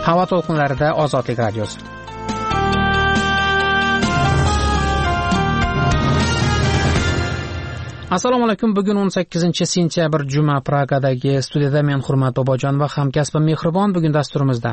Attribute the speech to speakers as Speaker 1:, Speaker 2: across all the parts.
Speaker 1: Havo to'lqinlarida Ozodlik radiosi. Assalomu alaykum. Bugun 18-sentyabr juma, Pragadagi studiyada men Hurmat Bobojon va hamkasbim Mehribon bugun dasturimizda.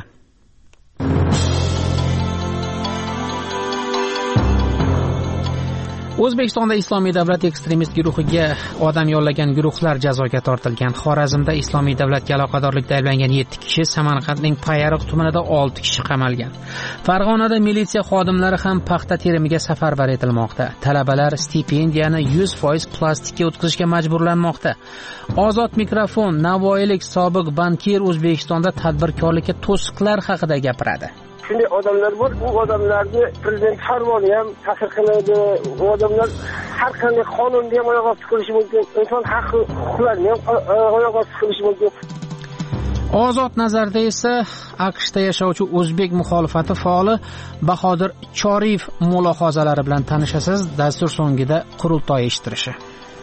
Speaker 1: O'zbekistonda Islomiy davlat ekstremist guruhiga odam yollagan guruhlar jazoga tortilgan. Xorazmda Islomiy davlatga aloqadorlikda ayblangan 7 kishi, Samarqandning Payariq tumanida 6 kishi qamalgan. Farg'onada militsiya xodimlari ham paxta terimiga safarbar etilmoqda. Talabalar stipendiyani 100% plastikka o'tkazishga majburlanmoqda. Ozod mikrofon Navoiylik sobiq bankir O'zbekistonda tadbirkorlikka to'siqlar haqida gapiradi.
Speaker 2: Shunday odamlar bor, u odamlarni prezident farmoni ham ta'sir qiladi. U odamlar har qanday qonunga ham oyoq osti qilishi mumkin, inson huquqlarini ham oyoq osti qilishi mumkin.
Speaker 1: Ozod nazarda esa AQShda yashovchi o'zbek muxolifati faoli Bahodir Choriyev mulohazalari bilan tanishasiz. Dastur so'ngida qurultoy eshittirishi.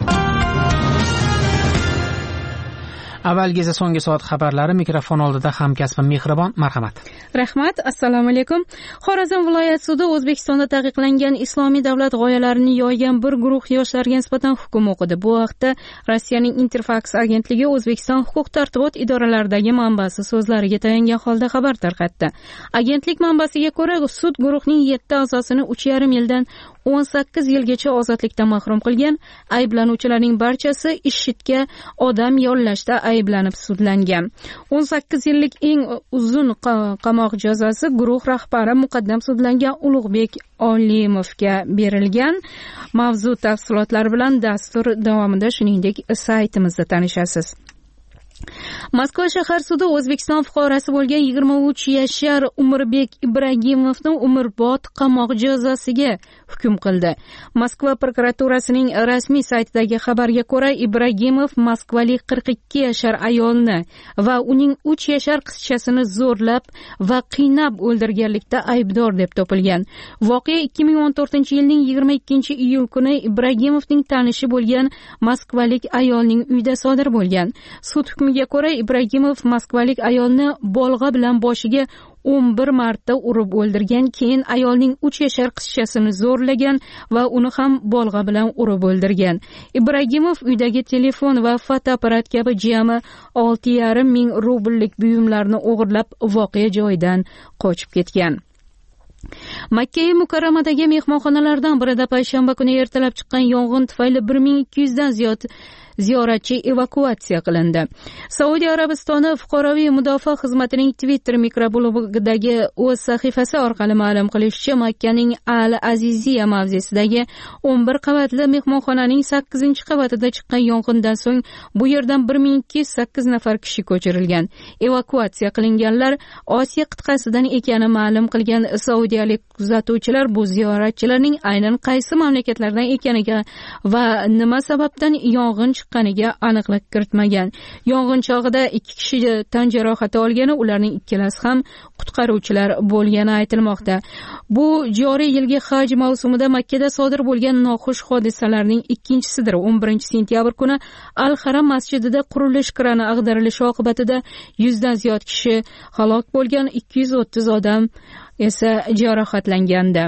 Speaker 1: Avvalgi esa so'nggi soat xabarlari. Mikrofon oldida hamkasbim Mehribon, marhamat.
Speaker 3: Rahmat, assalomu alaykum. Xorazm viloyat sudi O'zbekistonda taqiqlangan islomiy davlat g'oyalarini yoygan bir guruh yoshlarga nisbatan hukm o'qidi. Bu haqda Rossiyaning Interfax agentligi O'zbekiston huquq-tartibot idoralaridagi manbasi so'zlariga tayangan holda xabar tarqatdi. Agentlik manbasiga ko'ra, sud guruhning 7 a'zosini 3,5 yildan 18 yilgacha ozodlikdan mahrum qilgan. Ayblanuvchilarning barchasi IShIDga odam yollashda ayblanib sudlangan. 18 yillik eng uzun qamoq jazosi guruh rahbari muqaddam sudlangan Ulug'bek Olimovga berilgan. Mavzu tafsilotlari bilan dastur davomida shuningdek saytimizda tanishasiz. Moskva shahar sudi O'zbekiston fuqarosi bo'lgan 23 yashar Umirbek Ibragimovning umrbod qamoq jazosiga hukm qildi. Moskva prokuraturasining rasmiy saytidagi xabarga ko'ra, Ibragimov moskvalik 42 yashar ayolni va uning 3 yashar qizchasini zo'rlab va qiynab o'ldirganlikda aybdor deb topilgan. Voqea 2014-yilning 22-iyul kuni Ibragimovning tanishi bo'lgan moskvalik ayolning uyida sodir bo'lgan. Sud hukmiga ko'ra, Ibragimov moskvalik ayolni bolg'a bilan boshiga 11 marta urib o'ldirgan, keyin ayolning 3 yashar qizchasini zo'rlagan va uni ham bolg'a bilan urib o'ldirgan. Ibragimov uydagi telefon va fotoapparat kabi jami 6,5 ming rubllik buyumlarni o'g'irlab voqea joyidan qochib ketgan. Makka Mukarramadagi mehmonxonalardan birida payshanba kuni ertalab chiqqan yong'in tufayli 1200 dan ziyod ziyoratchi evakuatsiya qilindi. Saudiya Arabistoni fuqaroviy mudofaa xizmatining Twitter mikroblogidagi o'z sahifasi orqali ma'lum qilishicha, Makkaning Al-Aziziya mavzesidagi 11 qavatli mehmonxonaning 8-qavatida chiqqan yong'indan so'ng bu yerdan 1208 nafar kishi ko'chirilgan. Evakuatsiya qilinganlar Osiyo qit'asidan ekani ma'lum qilgan saudiyalik kuzatuvchilar bu ziyoratchilarning aynan qaysi mamlakatlardan ekaniga va nima sababdan yong'in chiqqaniga aniqlik kiritmagan. Yong'in chog'ida 2 kishi tan jarohati olgani, ularning ikkalasi ham qutqaruvchilar bo'lgani aytilmoqda. Bu joriy yilgi haj mavsumida Makkada sodir bo'lgan noxush hodisalarning ikkinchisidir. 11-sentyabr kuni Al-Haram masjidida qurilish krani ag'darilishi oqibatida 100 dan ziyod kishi halok bo'lgan, 230 odam esa jarohatlangandi.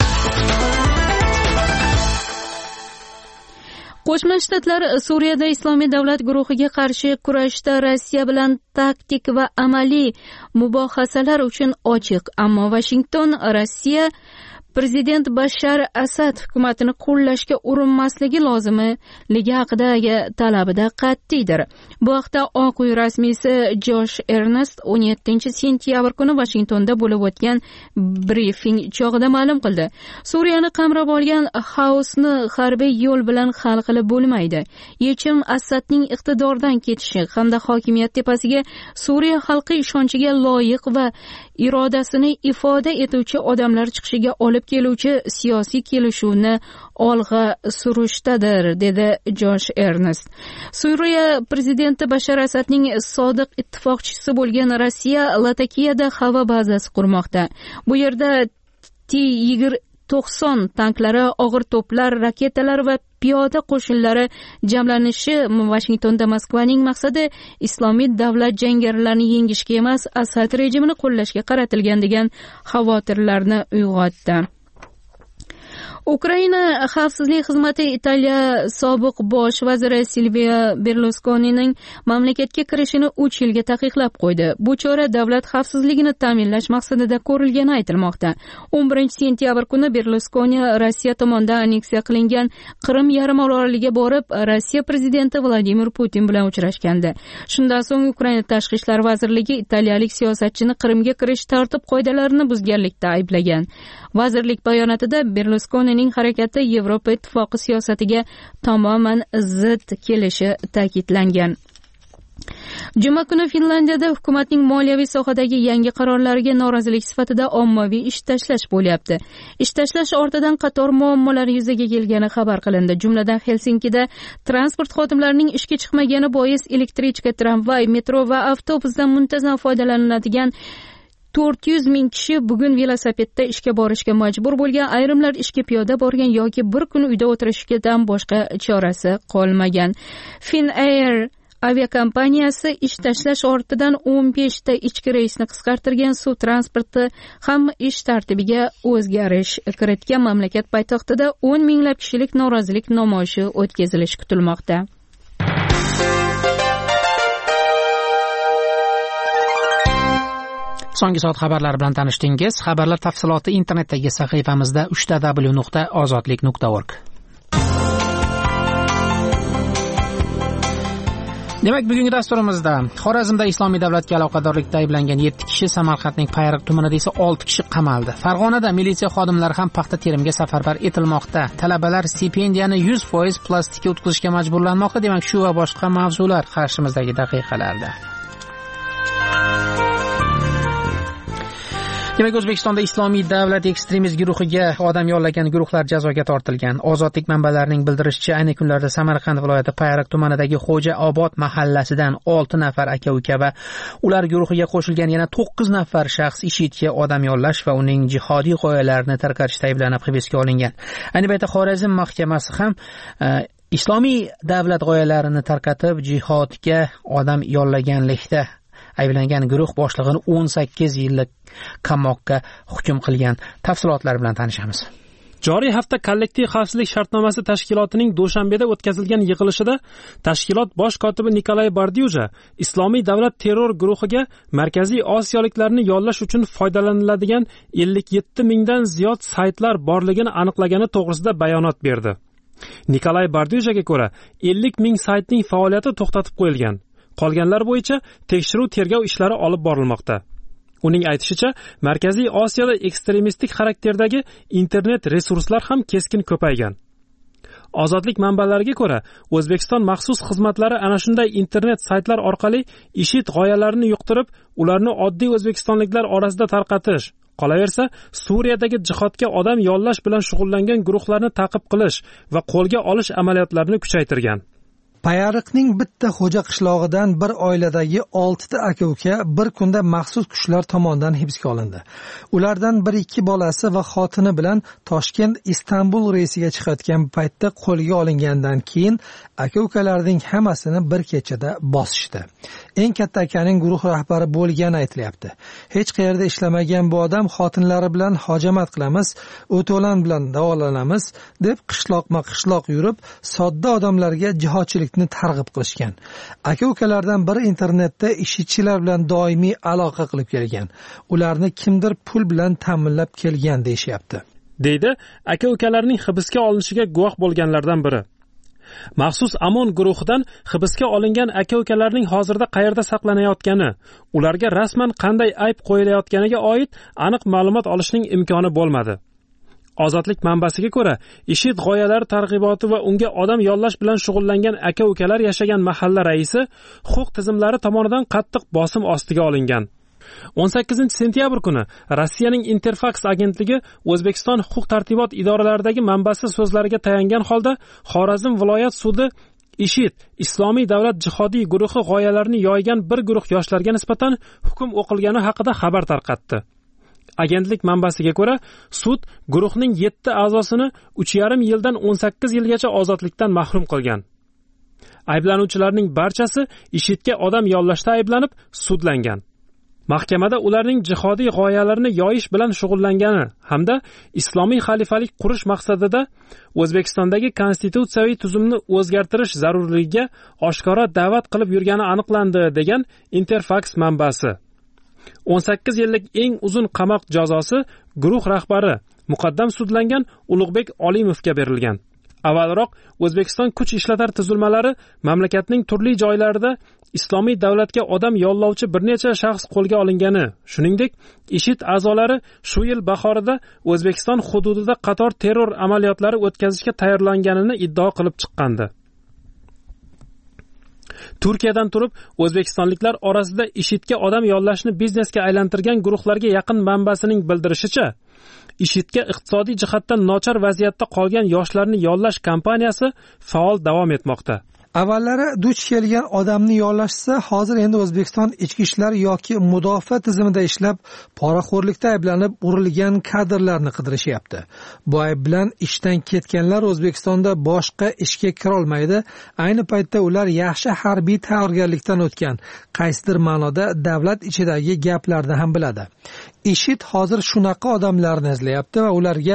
Speaker 3: Qo'shma Shtatlar Suriyada Islomiy davlat guruhiga qarshi kurashda Rossiya bilan taktik va amaliy mubohasalar uchun ochiq, ammo Washington Rossiya Prezident Bashar Asad hukumatini qo'llashga urinmasligi lozimligi haqidagi talabida qat'iydir. Bu haqda Oq uy rasmiysi Josh Ernest 17-sentyabr kuni Washingtonda bo'lib o'tgan brifing chog'ida ma'lum qildi. Suriyani qamrab olgan xaosni harbiy yo'l bilan hal qilib bo'lmaydi. Yechim Asadning iqtidordan ketishi hamda hokimiyat tepasiga Suriya xalqi ishonchiga loyiq va irodasini ifoda etuvchi odamlar chiqishiga olib keluvchi siyosiy kelishuvni olg'a surishdadir, dedi Josh Ernest. Suriya prezidenti Bashar Asadning sodiq ittifoqchisi bo'lgan Rossiya Latakiyada havo bazasi qurmoqda. Bu yerda T-90 tanklari, og'ir to'plar, raketalar va piyoda qo'shinlari jamlanishi Vashingtonda Moskvaning maqsadi Islomiy davlat jangarilarini yengishga emas, Asad rejimini qo'llashga qaratilgan degan xavotirlarni uyg'otdi. Ukraina xavfsizlik xizmati Italiya sobiq bosh vaziri Silvio Berluskonining mamlakatga kirishini 3 yilga taqiqlab qo'ydi. Bu chora davlat xavfsizligini ta'minlash maqsadida ko'rilgani aytilmoqda. 11-sentyabr kuni Berluskoni Rossiya tomonidan anneksiya qilingan Qrim yarim oroliga borib, Rossiya prezidenti Vladimir Putin bilan uchrashgandi. Shundan so'ng Ukraina tashqi ishlar vazirligi italiyalik siyosatchini Qrimga kirish tartib-qoidalarini buzganlikda ayblagan. Vazirlik bayonotida Berluskonining harakati Yevropa ittifoqi siyosatiga tamoman zid kelishi ta'kidlangan. Juma kuni Finlandiyada hukumatning moliyaviy sohadagi yangi qarorlariga norozilik sifatida ommaviy ish tashlash bo'lyapti. Ish tashlash ortidan qator muammolar yuzaga kelgani xabar qilindi. Jumladan Helsinkida transport xodimlarining ishga chiqmagani bois elektrichka, tramvay, metro va avtobusdan muntazam foydalaniladigan 400 ming kishi bugun velosipedda ishga borishga majbur bo'lgan, ayrimlar ishga piyoda borgan yoki bir kun uyda o'tirishdan boshqa chorasi qolmagan. Finnair aviakompaniyasi ish tashlash ortidan 15 ta ichki reysni qisqartirgan, suv transporti ham ish tartibiga o'zgarish kiritgan. Mamlakat poytaxtida 10 minglab kishilik norozilik namoyishi o'tkazilishi kutilmoqda.
Speaker 1: So'nggi soat xabarlari bilan tanishdingiz. Xabarlar tafsiloti internetdagi sahifamizda www.ozodlik.org. Demak, bugungi dasturimizda Xorazmda Islomiy davlatga aloqadorlikda ayblangan 7 kishi, Samarqandning Payariq tumanida esa 6 kishi qamaldi. Farg'onada militsiya xodimlari ham paxta terimga safarbar etilmoqda. Talabalar stipendiyani 100% plastikka o'tkazishga majburlanmoqda. Demak, shu va boshqa mavzular qarshimizdagi daqiqalarda. Demak, O'zbekistonda Islomiy davlat ekstremist guruhiga odam yollagan guruhlar jazoga tortilgan. Ozodlik manbalarining bildirishicha, ayni kunlarda Samarqand viloyati Payariq tumanidagi Xo'jaobod mahallasidan 6 nafar aka-uka va ular guruhiga qo'shilgan yana 9 nafar shaxs IShIDga odam yollash va uning jihodiy g'oyalarini tarqatishda ayblanib hibsga olingan. Ayni paytda Xorazm mahkamasi ham islomiy davlat g'oyalarini tarqatib jihodga odam yollaganlikda ayblangan guruh boshlig'ini 18 yillik qamoqqa hukm qilgan. Tafsilotlar bilan tanishamiz.
Speaker 4: Joriy hafta kollektiv xavfsizlik shartnomasi tashkilotining Dushanbeda o'tkazilgan yig'ilishida tashkilot bosh kotibi Nikolay Bardyuja Islomiy davlat terror guruhiga Markaziy Osiyoliklarni yollash uchun foydalaniladigan 57 mingdan ziyod saytlar borligini aniqlagani to'g'risida bayonot berdi. Nikolay Bardyujaga ko'ra 50 ming saytning faoliyati to'xtatib qo'yilgan. Qolganlar bo'yicha tekshiruv-tergov ishlari olib borilmoqda. Uning aytishicha, Markaziy Osiyoda ekstremistik xarakterdagi internet resurslar ham keskin ko'paygan. Ozodlik manbalariga ko'ra, O'zbekiston maxsus xizmatlari ana shunday internet saytlar orqali IShID g'oyalarini yuqtirib, ularni oddiy o'zbekistonliklar orasida tarqatish, qolaversa, Suriyadagi jihodga odam yollash bilan shug'ullangan guruhlarni ta'qib qilish va qo'lga olish amaliyotlarini kuchaytirgan.
Speaker 5: Payariqning bitta xo'ja qishlog'idan bir oiladagi 6 ta aka-uka bir kunda maxsus kuchlar tomonidan hibsga olindi. Ulardan 1-2 bolasi va xotini bilan Toshkent Istanbul reysiga chiqayotgan paytda qo'lga olingandan keyin aka-ukalarning hammasini bir kechada bosishdi. Eng katta akaning guruh rahbari bo'lgani aytilyapti. Hech qayerda ishlamagan bu odam xotinlari bilan hojamat qilamiz, o'to'lan bilan davolanamiz deb qishloqma-qishloq yurib, sodda odamlarga jihodchilikni targ'ib qilishgan. Aka-ukalardan biri internetda IShIDchilar bilan doimiy aloqa qilib kelgan. Ularni kimdir pul bilan ta'minlab kelgan deyishyapti.
Speaker 4: Deydi aka-ukalarning hibsga olinishiga guvoh bo'lganlardan biri. Maxsus Amon guruhidan hibsga olingan aka-ukalarning hozirda qayerda saqlanayotgani, ularga rasman qanday ayb qo'yilayotganiga oid aniq ma'lumot olishning imkoni bo'lmadi. Ozodlik manbasiga ko'ra, IShID g'oyalari targ'iboti va unga odam yollash bilan shug'ullangan aka-ukalar yashagan mahalla raisi huquq tizimlari tomonidan qattiq bosim ostiga olingan. 18-sentyabr kuni Rossiyaning Interfax agentligi O'zbekiston huquq-tartibot idoralaridagi manbasi so'zlariga tayangan holda Xorazm viloyat sudi IShID Islomiy davlat jihodiy guruhi g'oyalarini yoygan bir guruh yoshlarga nisbatan hukm o'qilgani haqida xabar tarqatdi. Agentlik manbasiga ko'ra, sud guruhning 7 a'zosini 3,5 yildan 18 yilgacha ozodlikdan mahrum qilgan. Ayblanuvchilarning barchasi IShIDga odam yollashda ayblanib, sudlangan. Mahkamada ularning jihodiy g'oyalarini yoyish bilan shug'ullangani hamda islomiy xalifalik qurish maqsadida O'zbekistondagi konstitutsiyaviy tuzumni o'zgartirish zarurligiga oshkora da'vat qilib yurgani aniqlandi, degan Interfax manbasi. 18 yillik eng uzun qamoq jazosi guruh rahbari muqaddam sudlangan Ulug'bek Olimovga berilgan. Avvalroq O'zbekiston kuch ishlatar tuzilmalari mamlakatning turli joylarida islomiy davlatga odam yollovchi bir necha shaxs qo'lga olingani, shuningdek, IShID a'zolari shu yil bahorida O'zbekiston hududida qator terror amaliyotlari o'tkazishga tayyorlanganini iddao qilib chiqqandi. Turkiyadan turib o'zbekistonliklar orasida IShIDga odam yollashni biznesga aylantirgan guruhlarga yaqin manbasining bildirishicha, IShIDga iqtisodiy jihatdan nochor vaziyatda qolgan yoshlarni yollash kampaniyasi faol davom etmoqda.
Speaker 5: Avvallari duch kelgan odamni yollashsa, hozir endi O'zbekiston ichki ishlar yoki mudofaa tizimida ishlab, poraxo'rlikda ayblanib urilgan kadrlarni qidirishyapti. Bu ayb bilan ishdan ketganlar O'zbekistonda boshqa ishga kira olmaydi. Ayni paytda ular yaxshi harbiy tayyorgarlikdan o'tgan, qaysidir ma'noda davlat ichidagi gaplarni ham biladi. IShID hozir shunaqa odamlarni izlayapti va ularga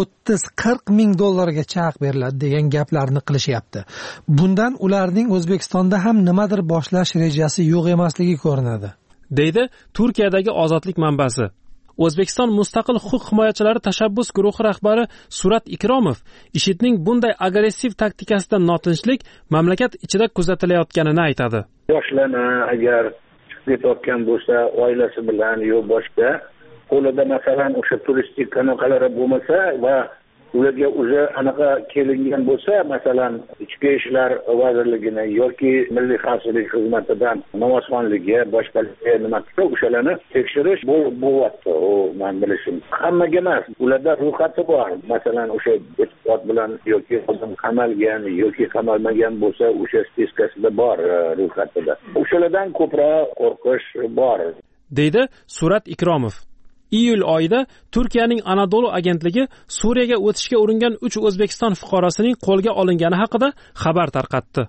Speaker 5: 30-40 ming dollargacha haq beriladi degan gaplarni qilishyapti. Bundan ularning O'zbekistonda ham nimadir boshlash rejasi yo'q emasligi ko'rinadi, deydi
Speaker 4: Turkiyadagi ozodlik manbasi. O'zbekiston mustaqil huquq himoyachilari tashabbus guruhi rahbari Surat Ikromov IShIDning bunday agressiv taktikasidan notinchlik mamlakat ichida kuzatilayotganini aytadi.
Speaker 6: Yoshlarni agar ketayotgan bo'lsa, oilasi bilan yo boshqa qo'lida masalan o'sha turistik qanaqalari bo'lmasa va ularga o'zi anaqa kelingan bo'lsa, masalan ichki ishlar vazirligini yoki milliy xavfsizlik xizmatidan namozxonligi, boshqalarga nima qilsa, o'shalarni tekshirish bo'lyapti. U men bilishim, hammaga emas, ularda ro'yxati bor. Masalan o'sha e'tiqod bilan yoki odam qamalgan yoki qamalmagan bo'lsa, o'sha spiskasida bor ro'yxatida. O'shalardan ko'proq qo'rqish bor,
Speaker 4: deydi Surat Ikromov. Iyul oyida Turkiyaning Anadolu agentligi Suriyaga o'tishga uringan 3 O'zbekiston fuqarosining qo'lga olingani haqida xabar tarqatdi.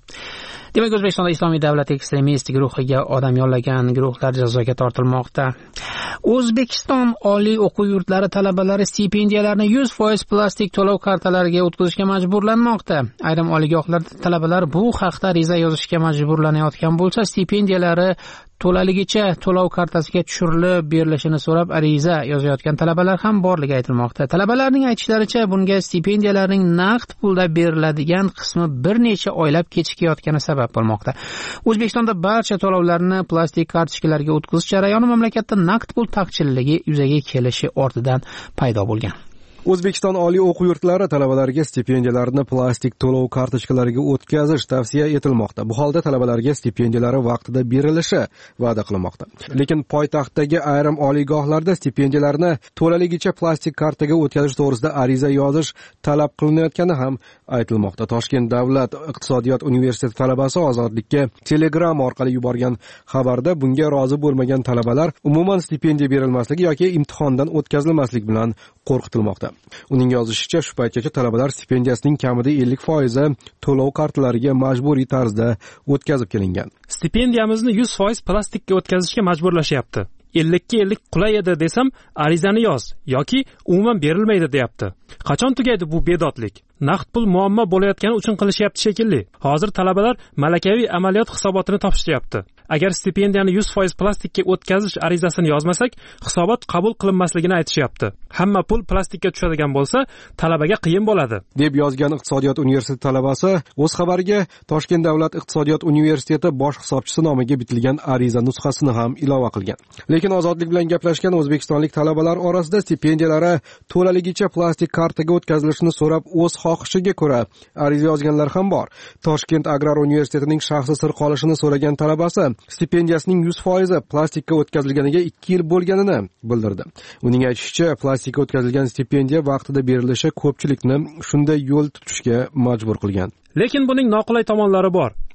Speaker 1: Demak, O'zbekistonda Islomiy davlat ekstremist guruhiga odam yollagan guruhlar jazoga tortilmoqda. O'zbekiston oliy o'quv yurtlari talabalari stipendiyalarini 100% plastik to'lov kartalariga o'tkazishga majburlanmoqda. Ayrim oliygohlarda talabalar bu haqda ariza yozishga majburlanayotgan bo'lsa, stipendiyalari to'laligicha to'lov kartasiga tushirilib berilishini so'rab ariza yozayotgan talabalar ham borligi aytilmoqda. Talabalarning aytishlaricha, bunga stipendiyalarning naqd pulda beriladigan qismi bir necha oylab kechikayotgani sabab bo'lmoqda. O'zbekistonda barcha to'lovlarni plastik kartochkalarga o'tkazish jarayoni mamlakatda naqd pul taqchilligi yuzaga kelishi ortidan paydo bo'lgan.
Speaker 7: O'zbekiston oliy o'quv yurtlari talabalarga stipendiyalarni plastik to'lov kartochkalariga o'tkazish tavsiya etilmoqda. Bu holda talabalarga stipendiyalari vaqtida berilishi va'da qilinmoqda. Lekin poytaxtdagi ayrim oliygohlarda stipendiyalarni to'laligicha plastik kartaga o'tkazish to'g'risida ariza yozish talab qilinayotgani ham aytilmoqda. Toshkent davlat iqtisodiyot universiteti talabasi Ozodlikka Telegram orqali yuborgan xabarda bunga rozi bo'lmagan talabalar umuman stipendiya berilmasligi yoki imtihondan o'tkazilmasligi bilan qo'rqitilmoqda. Uning yozishicha, shu paytgacha talabalar stipendiyasining kamida 50% to'lov kartalariga majburiy tarzda o'tkazib kelingan.
Speaker 4: Stipendiyamizni 100% plastikka o'tkazishga majburlashyapti. 50-50 qulay edi desam, arizani yoz yoki umuman berilmaydi deyapti. Qachon tugaydi bu bedodlik? Naqd pul muammo bo'layotgani uchun qilishyapti shekilli. Hozir talabalar malakaviy amaliyot hisobotini topshiryapti. Agar stipendiyani 100% plastikka o'tkazish arizasini yozmasak, hisobot qabul qilinmasligini aytishyapti. Hamma pul plastikka tushadigan bo'lsa, talabaga qiyin bo'ladi,
Speaker 7: deb yozgan iqtisodiyot universiteti talabasi o'z xabariga Toshkent davlat iqtisodiyot universiteti bosh hisobchisi nomiga bitilgan ariza nusxasini ham ilova qilgan. Lekin Ozodlik bilan gaplashgan o'zbekistonlik talabalar orasida stipendiyalari to'laligicha plastik kartaga o'tkazilishini so'rab o'z xohishiga ko'ra ariza yozganlar ham bor. Toshkent agrar universitetining shaxsi sir qolishini so'ragan talabasi stipendiyasining 100% plastikka o'tkazilganiga 2 yil bo'lganini bildirdi. Uning aytishicha, plastikka o'tkazilgan stipendiya vaqtida berilishi ko'pchilikni shunday yo'l tutishga majbur qilgan.
Speaker 4: Lekin buning noqulay tomonlari bor.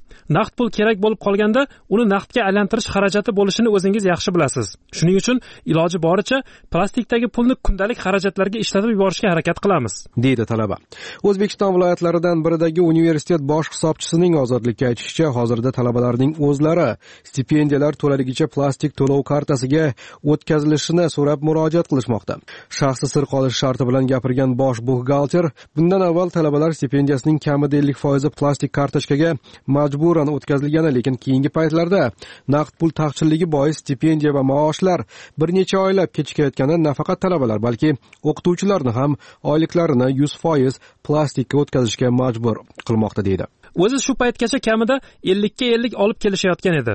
Speaker 4: Naqd pul kerak bo'lib qolganda uni naqdga aylantirish xarajati bo'lishini o'zingiz yaxshi bilasiz. Shuning uchun iloji boricha plastikdagi pulni kundalik xarajatlarga ishlatib yuborishga harakat qilamiz, deydi talaba. O'zbekiston viloyatlaridan biridagi universitet bosh hisobchisining Ozodlikka aytishicha, hozirda talabalarning o'zlari stipendiyalar to'laligicha plastik to'lov kartasiga o'tkazilishini so'rab murojaat qilishmoqda. Shaxsi sir qolish sharti bilan gapirgan bosh buxgalter, bundan avval talabalar stipendiyasining kamida 50% plastik kartochkaga majburan o'tkazilgani, lekin keyingi paytlarda naqd pul taqchilligi bois stipendiya va maoshlar bir necha oylab kechikayotgani nafaqat talabalar, balki o'qituvchilarni ham oyliklarini 100% plastikka o'tkazishga majbur qilmoqda, deydi. O'zi shu paytgacha kamida 50 ga 50 olib kelishayotgan edi.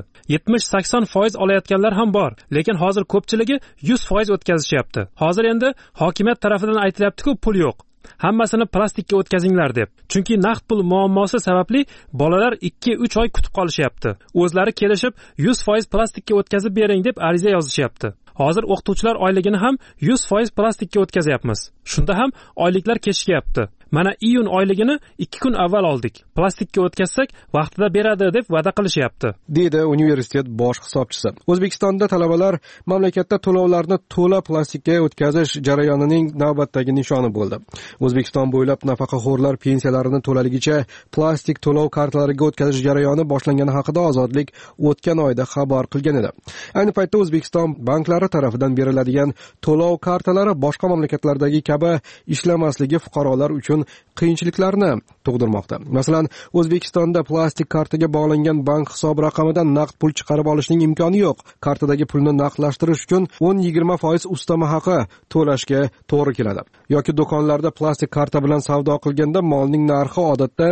Speaker 4: 70-80% olayotganlar ham bor, lekin hozir ko'pchiligi 100% o'tkazishyapti. Hozir endi hokimiyat tarafidan aytilyapti-ku, pul yo'q. Hammasini plastikka o'tkazinglar deb. Chunki naqd pul muammosi sababli bolalar 2-3 oy kutib qolishyapti. O'zlari kelishib 100% plastikka o'tkazib bering deb ariza yozishyapti. Hozir o'qituvchilar oyligini ham 100% plastikka o'tkazyapmiz. Shunda ham oyliklar kechishyapti. Mana iyun oyligini 2 kun avval oldik. Plastikka o'tkazsak vaqtida beradi deb va'da qilishyapti, deydi universitet bosh hisobchisi. O'zbekistonda talabalar mamlakatda to'lovlarni to'la plastikka o'tkazish jarayonining navbatdagi nishoni bo'ldi. O'zbekiston bo'ylab nafaqaxo'rlar pensiyalarini to'laligicha plastik to'lov kartalariga o'tkazish jarayoni boshlangani haqida Ozodlik o'tgan oyda xabar qilgan edi. Ayni paytda O'zbekiston banklari tarafidan beriladigan to'lov kartalari boshqa mamlakatlardagi kabi ishlamasligi fuqarolar uchun qiyinchiliklarni tug'dirmoqda. Masalan, O'zbekistonda plastik kartaga bog'langan bank hisob raqamidan naqd pul chiqarib olishning imkoni yo'q. Kartadagi pulni naqdlashtirish uchun 10-20% ustama haqi to'lashga to'g'ri keladi. Yoki do'konlarda plastik karta bilan savdo qilganda molning narxi odatda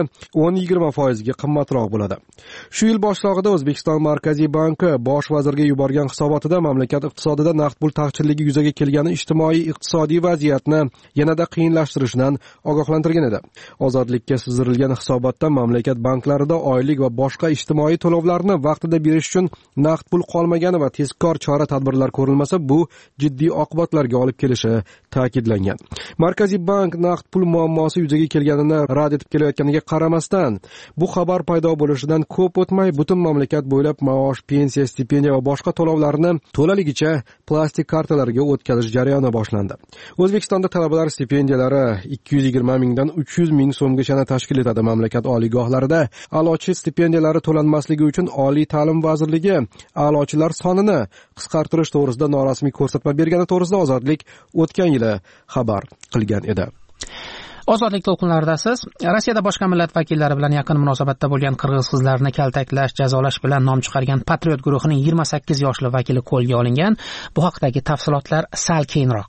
Speaker 4: 10-20% ga qimmatroq bo'ladi. Shu yil boshlog'ida O'zbekiston Markaziy banki bosh vazirga yuborgan hisobotida mamlakat iqtisodida naqd pul taqchilligi yuzaga kelgani ijtimoiy-iqtisodiy vaziyatni yanada qiyinlashtirishidan ogohlantirgan edi. Ozodlikka sizdirilgan hisobotda mamlakat banklarida oylik va boshqa ijtimoiy to'lovlarni vaqtida berish uchun naqd pul qolmagani va tezkor chora-tadbirlar ko'rilmasa, bu jiddiy oqibatlarga olib kelishi ta'kidlangan. Markaziy bank naqd pul muammosi yuzaga kelganini rad etib kelayotganiga qaramasdan, bu xabar paydo bo'lishidan ko'p o'tmay butun mamlakat bo'ylab maosh, pensiya, stipendiya va boshqa to'lovlarni to'laligicha plastik kartalarga o'tkazish jarayoni boshlandi. O'zbekistonda talabalar stipendiyalari 220 mingdan 300 ming so'mgacha tashkil etadi. Mamlakat oliygohlarida a'lochi stipendiyalari to'lanmasligi uchun Oliy ta'lim vazirligi a'lochilar sonini qisqartirish to'g'risida norasmiy ko'rsatma bergani to'g'risida Ozodlik o'tgan yili xabar qilgan edi.
Speaker 1: Ozodlik to'lqinlaridasiz. Rossiyada boshqa millat vakillari bilan yaqin munosabatda bo'lgan qirg'iz qizlarni kaltaklash, jazolash bilan nom chiqargan Patriot guruhining 28 yoshli vakili qo'lga olingan. Bu haqdagi tafsilotlar sal keyinroq.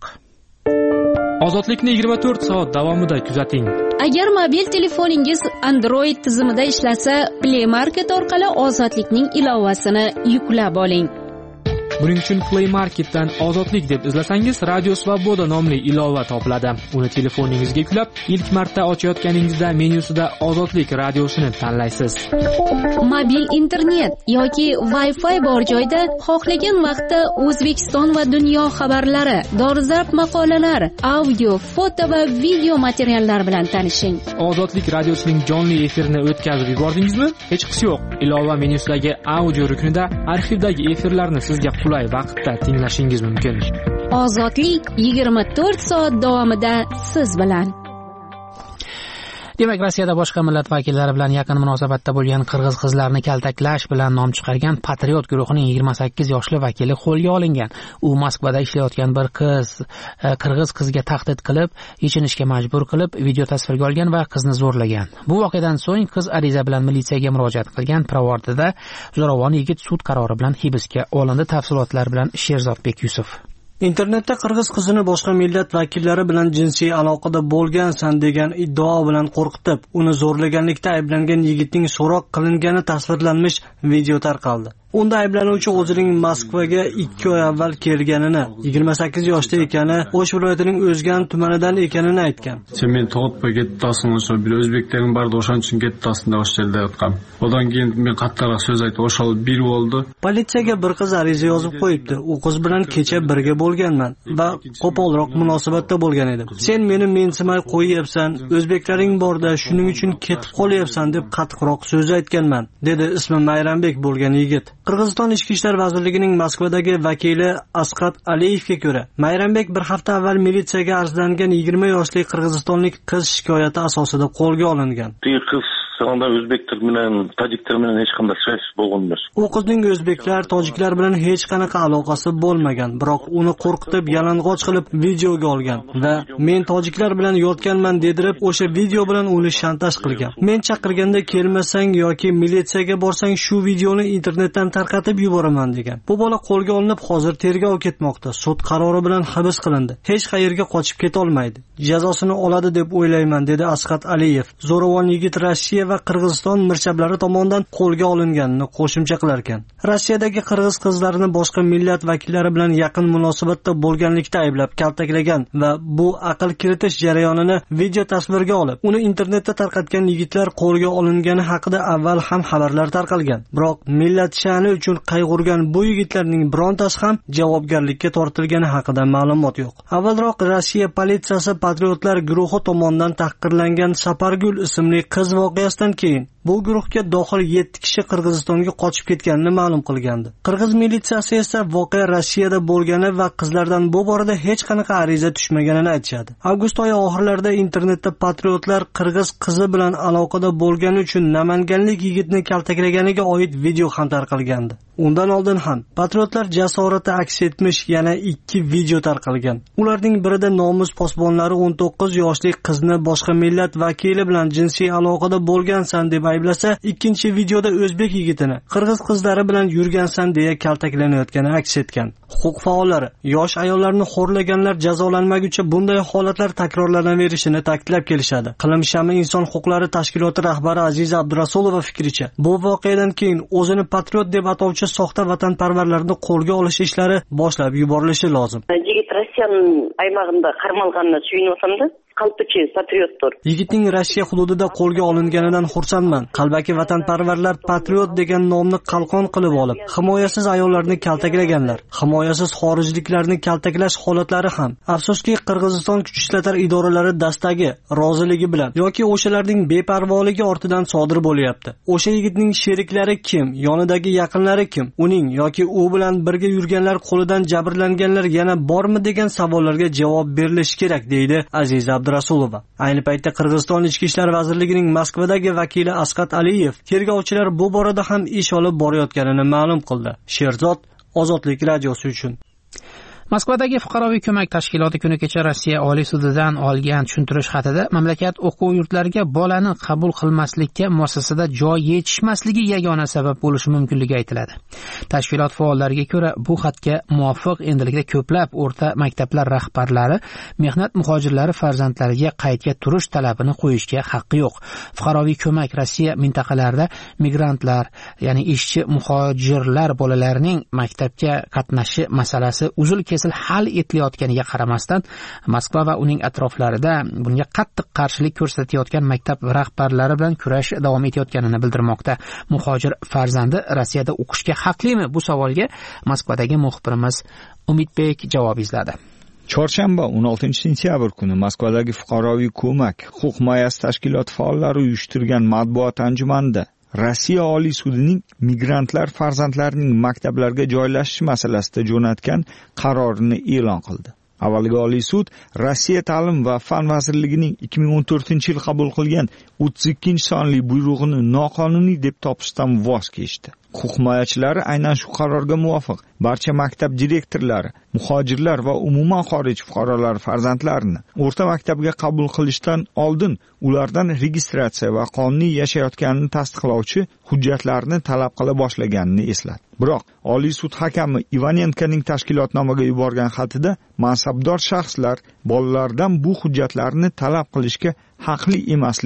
Speaker 4: Ozodlikni 24 soat davomida kuzating.
Speaker 3: Agar mobil telefoningiz Android tizimida ishlasa, Play Market orqali Ozodlikning ilovasini yuklab oling.
Speaker 4: Buning uchun Play Marketdan Ozodlik deb izlasangiz, Radio Svoboda nomli ilova topiladi. Uni telefoningizga yuklab, ilk marta ochayotganingizda menyusida Ozodlik radiosini tanlaysiz.
Speaker 3: Mobil internet yoki Wi-Fi bor joyda xohlagan vaqtda O'zbekiston va dunyo xabarlari, dolzarb maqolalar, audio, foto va video materiallar bilan tanishing.
Speaker 4: Ozodlik radiosining jonli efirini o'tkazib yubordingizmi? Hech qisi yo'q. Ilova menyusidagi audio ruknida arxivdagi efirlarni sizga qulay vaqtda tinglashingiz mumkin.
Speaker 3: Ozodlik 24 soat davomida siz bilan.
Speaker 1: Demak, Rossiyada boshqa millat vakillari bilan yaqin munosabatda bo'lgan qirg'iz qizlarni kaltaklash bilan nom chiqargan Patriot guruhining 28 yoshli vakili qo'lga olingan. U Moskvada ishlayotgan bir qirg'iz qizga tahdid qilib, yechinishga majbur qilib, video tasvirga olgan va qizni zo'rlagan. Bu voqeadan so'ng qiz ariza bilan militsiyaga murojaat qilgan. Pirovardida zo'ravon yigit sud qarori bilan hibsga olindi. Tafsilotlar bilan Sherzodbek Yusuf.
Speaker 8: Internetda qirg'iz qizini boshqa millat vakillari bilan jinsiy aloqada bo'lgansan degan iddao bilan qo'rqitib, uni zo'rlaganlikda ayblangan yigitning so'roq qilingani tasvirlanmish video tarqaldi. Unda ayblanuvchi o'zining Moskvaga 2 oy avval kelganini, 28 yoshda ekani, O'sh viloyatining O'zgan tumanidan ekanini aytgan.
Speaker 9: Sen meni tog'itpa ketdasin, o'sha bir o'zbeklarning barda o'shaning uchun ketdasin deb o'sha aytgan. Odan keyin men qattiqroq so'z aytib, o'shal bir bo'ldi.
Speaker 8: Politsiyaga bir qiz ariza yozib qo'yibdi. U qiz bilan kecha birga bo'lganman va qo'polroq munosabatda bo'lgan edim. Sen meni mensimay qo'yyapsan, o'zbeklaring borda, shuning uchun ketib qolyapsan deb qattiqroq so'z aytganman, dedi ismi Mayrambek bo'lgan yigit. Qirg'iziston Ichki ishlar vazirligining Moskvadagi vakili Asqat Aliyevga ko'ra, Mayrambek bir hafta avval militsiyaga arzlangan 20 yoshli qirg'izistonlik qiz shikoyati asosida qo'lga olingan.
Speaker 10: Sonda o'zbeklar bilan tojiklar bilan hech qanday swязь bo'lgan emas.
Speaker 8: U qizning o'zbeklar, tojiklar bilan hech qanaqa aloqasi bo'lmagan, biroq uni qo'rqitib, yalang'och qilib videoga olgan va men tojiklar bilan yotganman dedirib, o'sha video bilan uni shantaj qilgan. Men chaqirganda kelmasang yoki militsiyaga borsang shu videoni internetdan tarqatib yuboraman degan. Bu bola qo'lga olinib, hozir tergov ketmoqda. Sud qarori bilan hibs qilindi. Hech qayerga qochib keta olmaydi. Jazosini oladi deb o'ylayman, dedi Asqat Aliyev. Zo'ravon yigit Rossiya va Qirg'iziston mirshablari tomonidan qo'lga olinganini qo'shimcha qilar ekan. Rossiyadagi qirg'iz qizlarini boshqa millat vakillari bilan yaqin munosabatda bo'lganlikda ayblab kaltaklagan va bu aql kiritish jarayonini video tasvirga olib, uni internetda tarqatgan yigitlar qo'lga olingani haqida avval ham xabarlar tarqalgan. Biroq millat sha'ni uchun qayg'urgan bu yigitlarning birontasi ham javobgarlikka tortilgani haqida ma'lumot yo'q. Avvalroq Rossiya politsiyasi patriotlar guruhi tomonidan tahqirlangan Sapargul ismli qiz voqeasidan keyin bu guruhga dohil 7 kishi Qirg'izistonga qochib ketganini ma'lum qilgandi. Qirg'iz militsiyasi esa voqea Rossiyada bo'lgani va qizlardan bu borada hech qanaqa ariza tushmaganini aytishadi. Avgust oyi oxirlarida internetda patriotlar qirg'iz qizi bilan aloqada bo'lgani uchun namanganlik yigitni kaltaklaganiga oid video ham tarqalgandi. Undan oldin ham patriotlar jasorati aks etmish yana 2 video tarqalgan. Ularning birida nomus posbonlari 19 yoshli qizni boshqa millat vakili bilan jinsiy aloqada bo'lgansan deb ayblasa, ikkinchi videoda o'zbek yigitini qirg'iz qizlari bilan yurgansan deya kaltaklanayotgani aks etgan. Huquq faollari yosh ayollarni xo'rlaganlar jazolanmaguncha bunday holatlar takrorlanaverishini ta'kidlab kelishadi. Qilim shami inson huquqlari tashkiloti rahbari Aziza Abdurasulova fikricha, bu voqeadan keyin o'zini patriot deb atovchi soxta vatanparvarlarni qo'lga olish ishlari boshlab yuborilishi lozim.
Speaker 11: Yigit Rossiyaning aymog'ida qarmalganini tushunayotganda, qalbaki patriotdir.
Speaker 8: Yigitning Rossiya hududida qo'lga olinganidan xursandman. Qalbaki vatanparvarlar patriot degan nomni qalqon qilib olib, himoyasiz ayollarni kaltaklaganlar, himoyasiz xorijliklarni kaltaklash holatlari ham afsuski Qirg'iziston kuch ishlatar idoralari dastagi roziligi bilan yoki o'shalarning beparvoligi ortidan sodir bo'lyapti. O'sha yigitning sheriklari kim, yonidagi yaqinlari kim, uning yoki u bilan birga yurganlar qo'lidan jabrlanganlar yana bormi degan savollarga javob berilishi kerak, deydi Aziza Abdurasulova. Ayni paytda Qirg'iziston Ichki ishlar vazirligining Moskvadagi vakili Asqat Aliyev tergovchilar bu borada ham ish olib borayotganini ma'lum qildi. Sherzod, Ozodlik radiosi uchun.
Speaker 1: Moskvadagi fuqaroviy ko'mak tashkiloti kuni kecha Rossiya Oliy sudidan olgan tushuntirish xatida mamlakat o'quv yurtlariga bolani qabul qilmaslikka muassasada joy yetishmasligi yagona sabab bo'lishi mumkinligi aytiladi. Tashkilot faollariga ko'ra, bu xatga muvofiq endilikda ko'plab o'rta maktablar rahbarlari mehnat muhojirlari farzandlariga qaydga turish talabini qo'yishga haqqi yo'q. Fuqaroviy ko'mak Rossiya mintaqalarida migrantlar, ya'ni ishchi muhojirlar bolalarining maktabga qatnashi masalasi uzil kesil hal etilayotganiga qaramasdan, Moskva va uning atroflarida bunga qattiq qarshilik ko'rsatayotgan maktab rahbarlari bilan kurash davom etayotganini bildirmoqda. Muhojir farzandi Rossiyada o'qishga haqlimi? Bu savolga Moskvadagi muxbirimiz Umidbek javob izladi.
Speaker 12: Chorshanba 16-sentyabr kuni Moskvadagi fuqaroviy ko'mak huquq himoyasi tashkiloti faollari uyushtirgan matbuot anjumanida Rossiya Oliy sudining migrantlar farzandlarining maktablarga joylashish masalasida jo'natgan qarorini e'lon qildi. Avvalgi Oliy sud Rossiya ta'lim va fan vazirligining 2014-yil qabul qilgan 32-sonli buyrug'ini noqonuniy deb topishdan voz kechdi. Huquq himoyachilari aynan shu qarorga muvofiq barcha maktab direktorlari, muhojirlar va umuman xorij fuqarolar farzandlarini o'rta maktabga qabul qilishdan oldin ulardan registratsiya va qonuniy yashayotganini tasdiqlovchi hujjatlarni talab qila boshlaganini eslatdi. Biroq Oliy sud hakami Ivanenkoning tashkilotnomaga yuborgan xatida mansabdor shaxslar bolalardan bu hujjatlarni talab qilishga haqli emasligi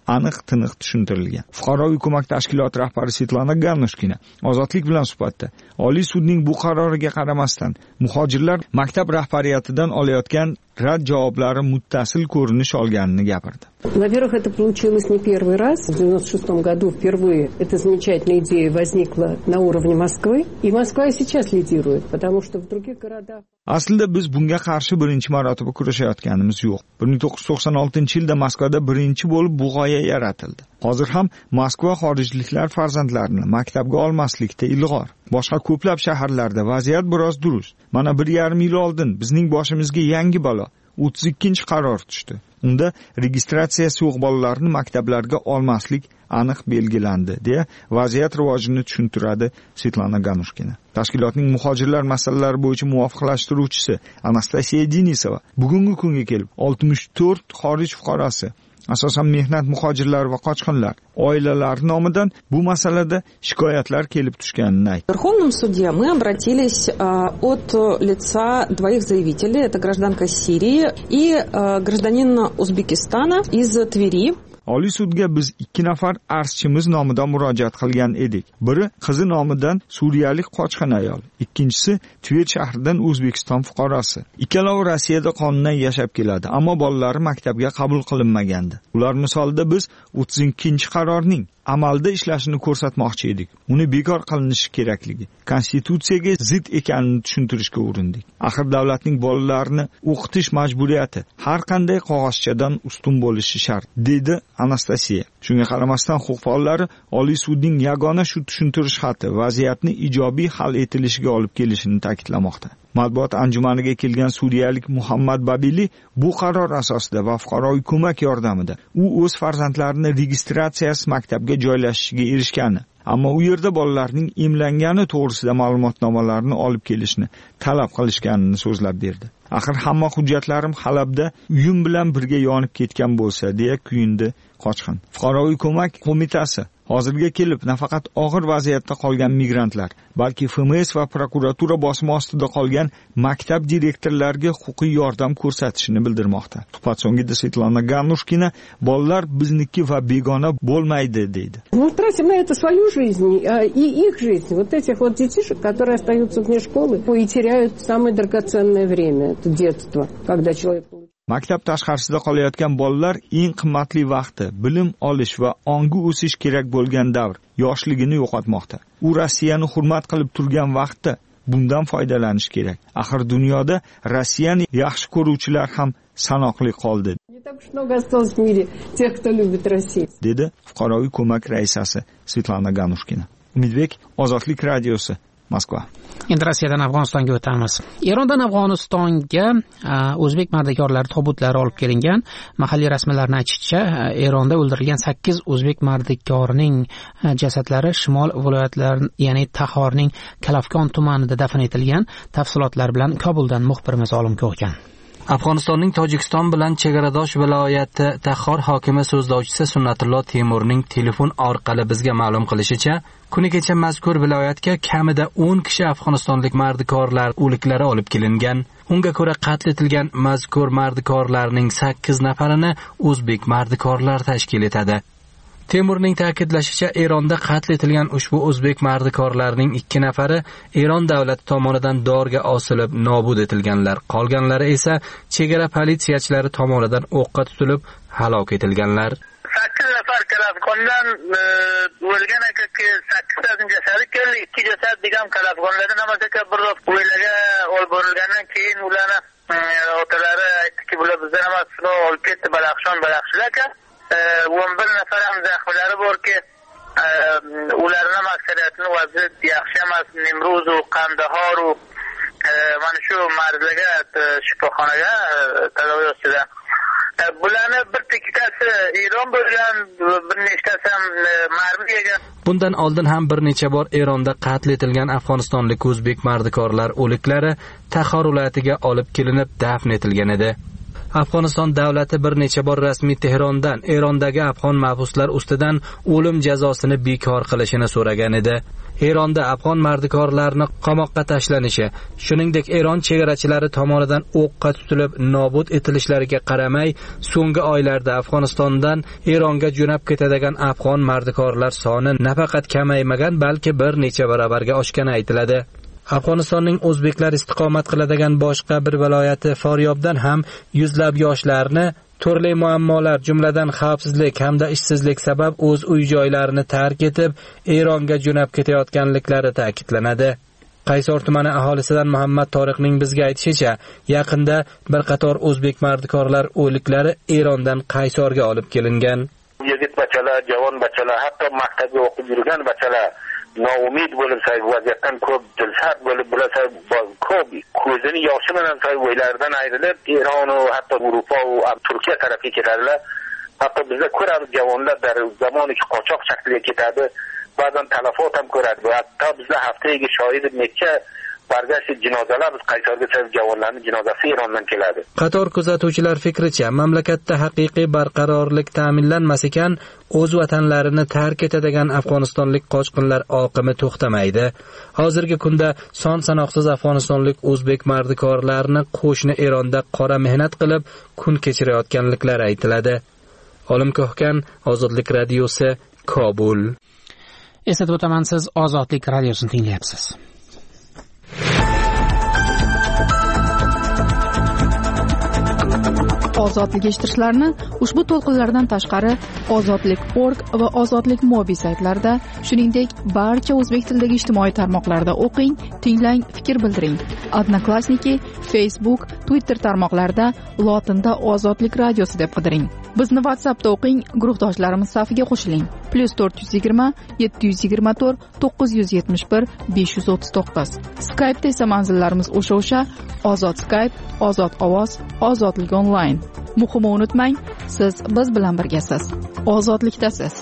Speaker 12: aniq tiniq tushuntirilgan. Fuqaroviy ko'mak tashkiloti rahbari Svetlana Ganushkina Ozodlik bilan suhbatda Oliy sudning bu qaroriga qaramasdan muhojirlar maktab rahbariyatidan olayotgan rad javoblari muttasil ko'rinish olganini gapirdi.
Speaker 13: Во-первых, это получилось не первый раз. В 96 году впервые эта замечательная идея возникла на уровне Москвы, и Москва и сейчас лидирует, потому что в других городах...
Speaker 12: Aslida biz bunga qarshi birinchi marotaba kurashayotganimiz yo'q. 1996-yilda Moskvada birinchi bo'lib bu g'oya yaratildi. Hozir ham Moskva xorijliklar farzandlarini maktabga olmaslikda ilg'or. Boshqa ko'plab shaharlarda vaziyat biroz durust. Mana 1,5 yil oldin bizning boshimizga yangi balo 32-qaror tushdi. Unda registratsiyasi yo'q bolalarni maktablarga olmaslik aniq belgilandi, deya vaziyat rivojini tushuntiradi Svetlana Ganushkina. Tashkilotning muhojirlar masalalari bo'yicha muvofiqlashtiruvchisi Anastasiya Denisova bugungi kunga kelib 64 xorij fuqarosi, asosan mehnat muhojirlari va qochqinlar oilalari nomidan bu masalada shikoyatlar kelib tushganini aytdi.
Speaker 14: В Верховном суде мы обратились от лица двоих заявителей, это гражданка Сирии и гражданин Узбекистана из Твери.
Speaker 12: Oliy sudga biz 2 nafar arschimiz nomidan murojaat qilgan edik. Biri qizi nomidan suriyalik qochqin ayol, ikkinchisi Tver shahridan O'zbekiston fuqarosi. Ikkalovi Rossiyada qonuniy yashab keladi, ammo bolalari maktabga qabul qilinmagandi. Ular misolida biz 32-qarorning amalda ishlashini ko'rsatmoqchi edik. Uni bekor qilinishi kerakligi, konstitutsiyaga zid ekanini tushuntirishga urindik. Axir davlatning bolalarni o'qitish majburiyati har qanday qog'ozchadan ustun bo'lishi shart, dedi Anastasiya. Shunga qaramasdan huquq faollari Oliy sudning yagona shu tushuntirish xati vaziyatni ijobiy hal etilishiga olib kelishini ta'kidlamoqda. Matbuot anjumaniga kelgan suriyalik Muhammad Babili bu qaror asosida va fuqaroviy ko'mak yordamida u o'z farzandlarini registratsiyasiz maktabga joylashishiga erishgani, ammo u yerda bolalarning emlangani to'g'risida ma'lumotnomalarni olib kelishni talab qilishganini so'zlab berdi. Axir hamma hujjatlarim Halabda uyim bilan birga yonib ketgan bo'lsa, deya kuyindi qochqin. Fuqaroviy ko'mak qo'mitasi hozirga kelib nafaqat og'ir vaziyatda qolgan migrantlar, balki FMS va prokuratura bosimi ostida qolgan maktab direktorlariga huquqiy yordam ko'rsatishini bildirmoqda. Suhbat so'ngida Svetlana Ganushkina bolalar bizniki va begona bo'lmaydi deydi.
Speaker 13: Мы тратим на это свою жизнь и их жизнь. Вот этих вот детишек, которые остаются вне школы и теряют самое драгоценное время, это детство, когда человек...
Speaker 12: Maktab tashqarisida qolayotgan bolalar eng qimmatli vaqti, bilim olish va ongi o'sish kerak bo'lgan davr, yoshligini yo'qotmoqda. U Rossiyani hurmat qilib turgan vaqtda bundan foydalanish kerak. Axir dunyoda Rossiyani yaxshi ko'ruvchilar ham sanoqli qoldi. Dedi fuqaroviy ko'mak raisasi Svetlana Ganushkina. Umidbek, Ozodlik radiosi, Moskva.
Speaker 1: Endi Rossiyadan Afg'onistonga o'tamiz. Erondan Afg'onistonga o'zbek mardikorlari tobutlari olib kelingan. Mahalliy rasmiylarning aytishicha, Eronda o'ldirilgan 8 o'zbek mardikorining jasadlari shimol viloyatlari, ya'ni Tahorning Kalafkon tumanida dafn etilgan. Tafsilotlar bilan Kobuldan muxbirimiz Olim Ko'rgan.
Speaker 15: Afg'onistonning Tojikiston bilan chegaradosh viloyati Tahor hokimi so'zlovchisi Sunnatullo Temurning telefon orqali bizga ma'lum qilishicha, kuni kecha mazkur viloyatga kamida 10 kishi afg'onistonlik mardikorlar o'liklari olib kelingan. Unga ko'ra qatl etilgan mazkur mardikorlarning 8 nafarini o'zbek mardikorlar tashkil etadi. Temurning ta'kidlashicha, Eronda qatl etilgan ushbu o'zbek mardikorlarning 2 nafari Eron davlati tomonidan dorga osilib nobud etilganlar. Qolganlari esa chegara politsiyachilari tomonidan o'qqa tutilib halok etilganlar.
Speaker 16: 8 nafar Kalafgondan o'lgan aka 8 jasadi keldi. 2 jasad degan Kalafgonlardan namazga bir o'ylaga olib borilgandan keyin ularni otalari aytdiki, bular bizdan emas, olib ketdi Balaxshon aka. 11 nafar ham zaxmlari borki, ularning maksatini vaziyat yaxshi emas. Nimruz va Qandahor mana shu marzlarga shifoxonaga tadavi ostida. Bularni bir ikkitasi Eron bo'lgan, bir nechtasi ham marmi yegan.
Speaker 15: Bundan oldin ham bir necha bor Eronda qatl etilgan afg'onistonlik o'zbek mardikorlar o'liklari Tahor viloyatiga olib kelinib dafn etilgan edi. Afg'oniston davlati bir necha bor rasmiy Tehrondan Erondagi afg'on mahbuslar ustidan o'lim jazosini bekor qilishini so'ragan edi. Eronda afg'on mardikorlarini qamoqqa tashlanishi, shuningdek Eron chegarachilari tomonidan o'qqa tutilib nobud etilishlariga qaramay, so'nggi oylarda Afg'onistondan Eronga jo'nab ketadigan afg'on mardikorlar soni nafaqat kamaymagan, balki bir necha barobarga oshgani aytiladi. Afg'onistonning o'zbeklar istiqomat qiladigan boshqa bir viloyati Faryobdan ham yuzlab yoshlarni turli muammolar, jumladan xavfsizlik hamda ishsizlik sabab o'z uy-joylarini tark etib, Eronga jo'nab ketayotganliklari ta'kidlanadi. Qaysor tumani aholisidan Muhammad Toriqning bizga aytishicha, yaqinda bir qator o'zbek mardikorlar o'liklari Erondan Qaysorga olib kelingan.
Speaker 10: Yigit bachalar, javon bachalar, hatto maktabga o'qib yurgan bachalar noumid bo'lib, vaziyatdan ko'p dilsard bo'lib, ko'p ko'zini yoshi bilan o'ylaridan ayrilib, Eron va hatto Yevropa va Turkiya tarafga ketadilar. Hatto bizda ko'ramiz, javonlar dar zamoniki qochoq shakliga ketadi, ba'zan talafot ham ko'radi. Hatto bizda haftaga shohid necha bargasi jinozalar biz Qaysorga javonlarning jinozasi Erondan keladi.
Speaker 15: Qator kuzatuvchilar fikricha, mamlakatda haqiqiy barqarorlik ta'minlanmas ekan, o'z vatanlarini tark etadigan afg'onistonlik qochqinlar oqimi to'xtamaydi. Hozirgi kunda son sanoqsiz afg'onistonlik o'zbek mardikorlarini qo'shni Eronda qora mehnat qilib kun kechirayotganliklari aytiladi. Olim Ko'hkan, Ozodlik radiosi, Kobul.
Speaker 1: Eslatib o'taman, siz Ozodlik radiosini tinglayapsiz.
Speaker 17: Ozodlik eshittirishlarni ushbu to'lqinlardan tashqari ozodlik.org va ozodlik mobil saytlarida, shuningdek barcha o'zbek tilidagi ijtimoiy tarmoqlarda o'qing, tinglang, fikr bildiring. Odnoklassniki, Facebook, Twitter tarmoqlarida lotinda Ozodlik radiosi deb qidiring. Bizni WhatsAppda o'qing, guruhdoshlarimiz safiga qo'shiling. +420 724 971 539. Skype'da esa manzillarimiz o'sha Ozod Skype, Ozod ovoz, Ozodlik onlayn. Muhimi unutmang, siz biz bilan birgasiz. Ozodlikdasiz.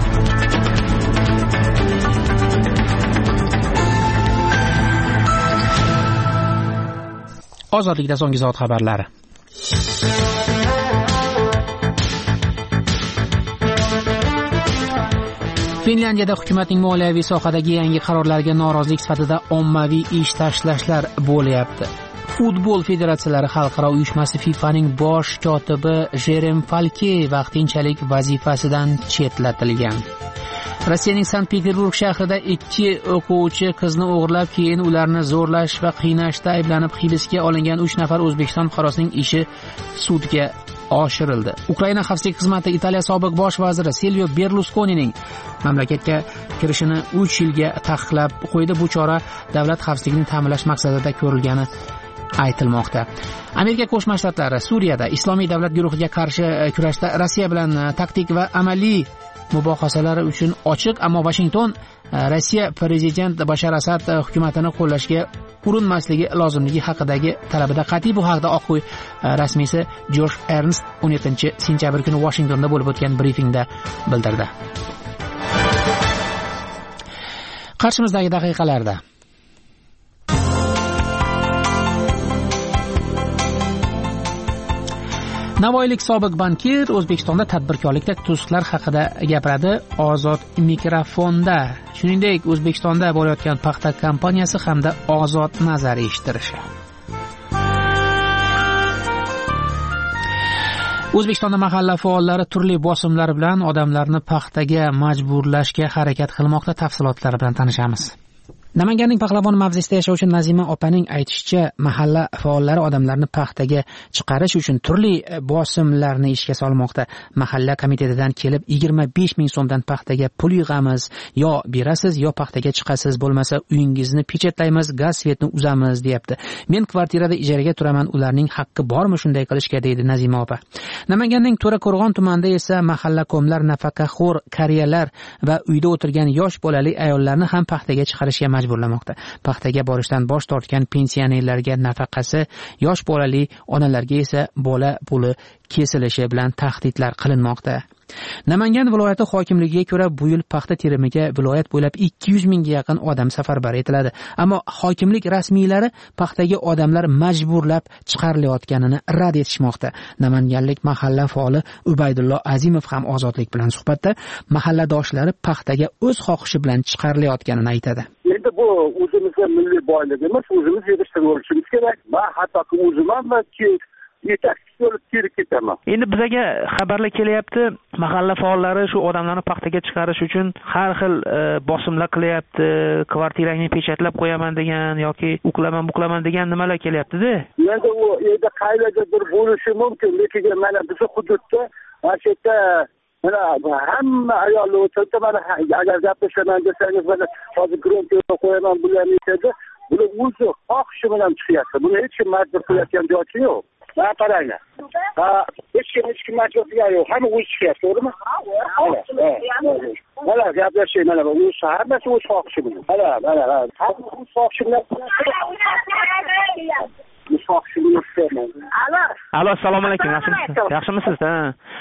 Speaker 1: Ozodlikda so'nggi soat xabarlari. Finlyandiyada hukumatning moliyaviy sohadagi yangi qarorlariga norozilik sifatida ommaviy ish tashlashlar bo'lyapti. Futbol federatsiyalari xalqaro uyushmasi FIFAning bosh kotibi Jerem Falke vaqtinchalik vazifasidan chetlatilgan. Rossiyaning Sankt-Peterburg shahrida 2 o'quvchi qizni o'g'irlab, keyin ularni zo'rlash va qiynashda ayblanib hibsga olingan 3 nafar O'zbekiston fuqarosining ishi sudga oshirildi. Ukraina xavfsizlik xizmati Italiya sobiq bosh vaziri Silvio Berluskonining mamlakatga kirishini 3 yilga taqiqlab qo'ydi. Bu chora davlat xavfsizligini ta'minlash maqsadida ko'rilgani aytilmoqda. Amerika Qo'shma Shtatlari Suriyada Islomiy davlat guruhiga qarshi kurashda Rossiya bilan taktik va amaliy mubohasalari uchun ochiq, ammo Washington Rossiya prezident Bashar Asad hukumatini qo'llashga urinmasligi lozimligi haqidagi talabida qat'iy. Bu haqda Oq uy rasmiysi Josh Ernst 17-sentyabr kuni Washingtonda bo'lib o'tgan brifingda bildirdi. Qarshimizdagi daqiqalarda Navoiylik sobiq bankir O'zbekistonda tadbirkorlikda to'siqlar haqida gapiradi Ozod mikrofonda. Shuningdek, O'zbekistonda bo'layotgan paxta kompaniyasi hamda Ozod nazar eshittirishi. O'zbekistonda mahalla faollari turli bosimlar bilan odamlarni paxtaga majburlashga harakat qilmoqda. Tafsilotlar bilan tanishamiz. Namanganning Pahlavon mavzesida yashovchi Nazima opaning aytishicha, mahalla faollari odamlarni paxtaga chiqarish uchun turli bosimlarni ishga solmoqda. Mahalla komitetidan kelib 25 ming so'mdan paxtaga pul yig'amiz, yo berasiz, yo paxtaga chiqasiz, bo'lmasa uyingizni pechatlaymiz, gaz svetni uzamiz, deyapti. Men kvartirada ijaraga turaman, ularning haqqi bormi shunday qilishga, deydi Nazima opa. Namanganning To'raqo'rg'on tumanida esa mahallakomlar nafaqaxo'r qariyalar va uyda o'tirgan yosh bolali ayollarni ham paxtaga chiqarishga majburlamoqda. Paxtaga borishdan bosh tortgan pensionerlarga nafaqasi, yosh bolali onalarga esa bola puli kesilishi bilan tahdidlar qilinmoqda. Namangan viloyati hokimligiga ko'ra bu yil paxta terimiga viloyat bo'ylab 200 mingga yaqin odam safarbar etiladi. Ammo hokimlik rasmiylari paxtaga odamlar majburlab chiqarilayotganini rad etishmoqda. Namanganlik mahalla faoli Ubaydullo Azimov ham Ozodlik bilan suhbatda mahalladoshlari paxtaga o'z xohishi bilan chiqarilayotganini aytadi.
Speaker 18: Endi bu o'zimizga milliy boylik emas, o'zimiz yetishtirib olishimiz kerak. Men hattoki o'zim ham yetakchi bo'lib kelib ketaman.
Speaker 19: Endi bizga xabarlar kelyapti, mahalla faollari shu odamlarni paxtaga chiqarish uchun har xil bosimlar qilyapti, kvartirangni pechatlab qo'yaman degan yoki uqlaman degan nimalar kelyapti-da.
Speaker 18: Endi u yerda qayerdadir bo'lishi mumkin, lekin mana biz hududda asheta mana hamma ayollar o'tirdi, mana agar gaplashaman desangiz, mana hozir gruntiga qo'yaman bularni aytadi. Bular o'zi xohishi bilan chiqyapti. Buni hech kim majbur qilayotgan joyi yo'q. Ha, qaranglar. Hech kim majbur qilgan yo'q. Hamma o'zi chiqyapti, to'g'rimi? Mana gaplashing, mana bu hammasi o'z xohishi bilan. Mana hamma o'z xohishi bilan.
Speaker 19: Alo, assalomu alaykum. Yaxshimisiz? Ha.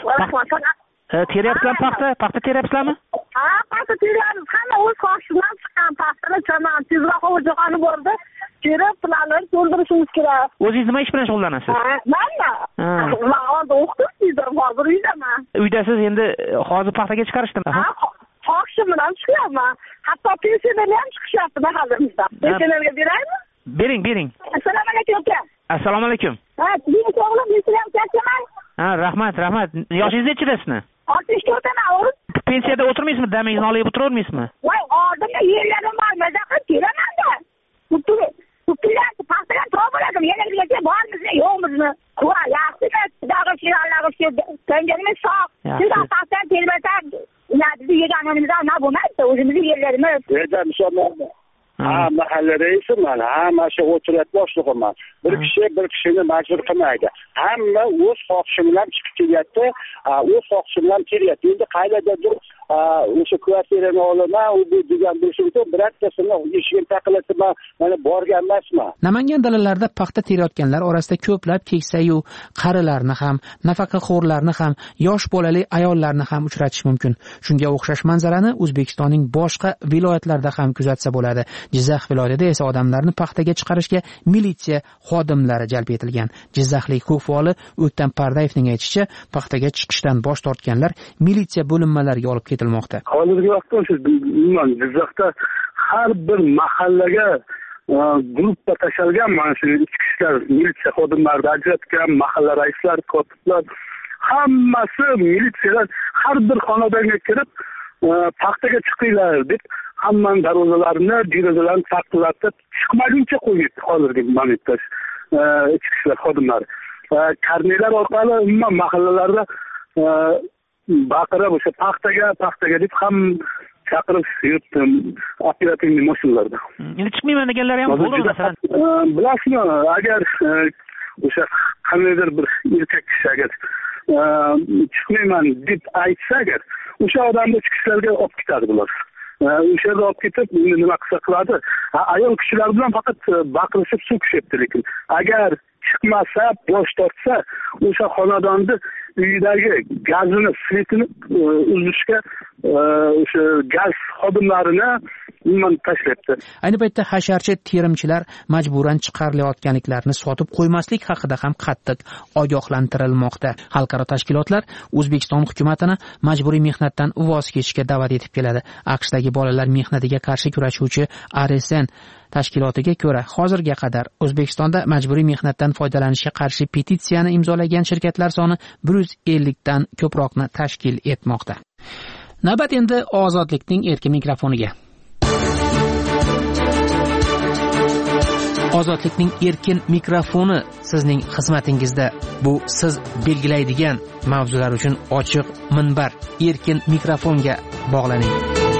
Speaker 19: Teryapsizlar paxta teryapsizlarmi?
Speaker 20: Ha, paxta teryapmiz. Hamma o'z xohishi bilan chiqqan paxtani chaman tezroq o'joqani bordi. Terib planlarni to'ldirishimiz kerak.
Speaker 19: O'zingiz nima ish bilan shug'ullanasiz?
Speaker 20: Manmi? Men hozir o'qituvchiman, hozir uydaman.
Speaker 19: Uydasiz, endi hozir paxtaga chiqarishdimi?
Speaker 20: Ha, xohishim bilan chiqyapman. Hatto pensiyadan ham chiqishyapti mahallamizda. Pensiyalarga beraymi?
Speaker 19: Bering.
Speaker 20: Assalomu alaykum aka.
Speaker 19: Assalomu alaykum.
Speaker 20: Ha, sizni o'g'lim Islam kattaman.
Speaker 19: Ha, rahmat. Yoshingiz nechida sizning?
Speaker 20: 64 o'g'lim.
Speaker 19: Pensiyada o'tirmaysizmi? Damingizni olib o'tiravermaysizmi?
Speaker 20: Voy, oldimda yerlarim bor, mazaqa kelaman-da. Butunlarni paxtaga to'g'riladim. Yerlarga bormizmi, yo'qmizmi? Qo'y, yaxshimi? Dag'ishlarga tanganimiz sog'. Siz paxtaga kelmasak, nadi yeganimizdan nima bo'lmaydi? O'zimizning yerlarimiz.
Speaker 18: Yerda misollarni ha, mahalla raisiman, hamma shu o'tirib boshlig'iman. Bir kishini majbur qilmaydi. Hamma o'z xohishi bilan chiqib kelyapti, o'z xohishi bilan kelyapti. Endi qayerdadir o'sha kvartirani olaman, u degan bo'lsa, birattasini eshigini taqillatib mana borgan emasman.
Speaker 1: Namangan dalalarida paxta terayotganlar orasida ko'plab keksa-yu qarilarni ham, nafaqaxo'rlarni ham, yosh bolali ayollarni ham uchratish mumkin. Shunga o'xshash manzarani O'zbekistonning boshqa viloyatlarida ham kuzatsa bo'ladi. Jizzax viloyatida esa odamlarni paxtaga chiqarishga militsiya xodimlari jalb etilgan. Jizzaxlik ko'fvoli O'ktam Pardayevning aytishicha, paxtaga chiqishdan bosh tortganlar militsiya bo'linmalariga olib ketilmoqda.
Speaker 18: Hozirgi vaqtda o'sha Jizzaxda har bir mahallaga gruppa tashalgan, mana shu ichki ishlar militsiya xodimlari ajratgan, mahalla raislari, kotiblar hammasi militsiyadan har bir xonadonga kirib paxtaga chiqinglar deb hammaning darvozalarini, derazalarini taqillatib chiqmaguncha qo'yibdi hozirgi momentda ichki ishlar xodimlari. Karnelar orqali umuman mahallalarda baqirib o'sha paxtaga deb ham chaqirib yuribdi operativniy mashinalarda.
Speaker 19: Endi chiqmayman deganlar ham bo'ldi masalan.
Speaker 18: Bilasizmi, agar o'sha qandaydir bir erkak kishi agar chiqmayman deb aytsa, agar o'sha odamni ichki ishlarga olib ketadi bular. O'sha yerda olib ketib, nima qilsa qiladi. Ayol kishilar bilan faqat baqirishib so'kishyapti, lekin agar chiqmasa, bosh tortsa, o'sha xonadonni uyidagi gazini, svetini uzishga o'sha gaz xodimlarini umuman tashlayapti.
Speaker 1: Ayni paytda hasharchi terimchilar majburan chiqarilayotganliklarini sotib qo'ymaslik haqida ham qattiq ogohlantirilmoqda. Xalqaro tashkilotlar O'zbekiston hukumatini majburiy mehnatdan voz kechishga da'vat etib keladi. AQShdagi bolalar mehnatiga qarshi kurashuvchi RSN tashkilotiga ko'ra, hozirga qadar O'zbekistonda majburiy mehnatdan foydalanishga qarshi petitsiyani imzolagan shirkatlar soni 150 dan ko'proqni tashkil etmoqda. Navbat endi Ozodlikning erkin mikrofoniga. Ozodlikning erkin mikrofoni sizning xizmatingizda. Bu siz belgilaydigan mavzular uchun ochiq minbar. Erkin mikrofonga bog'laning.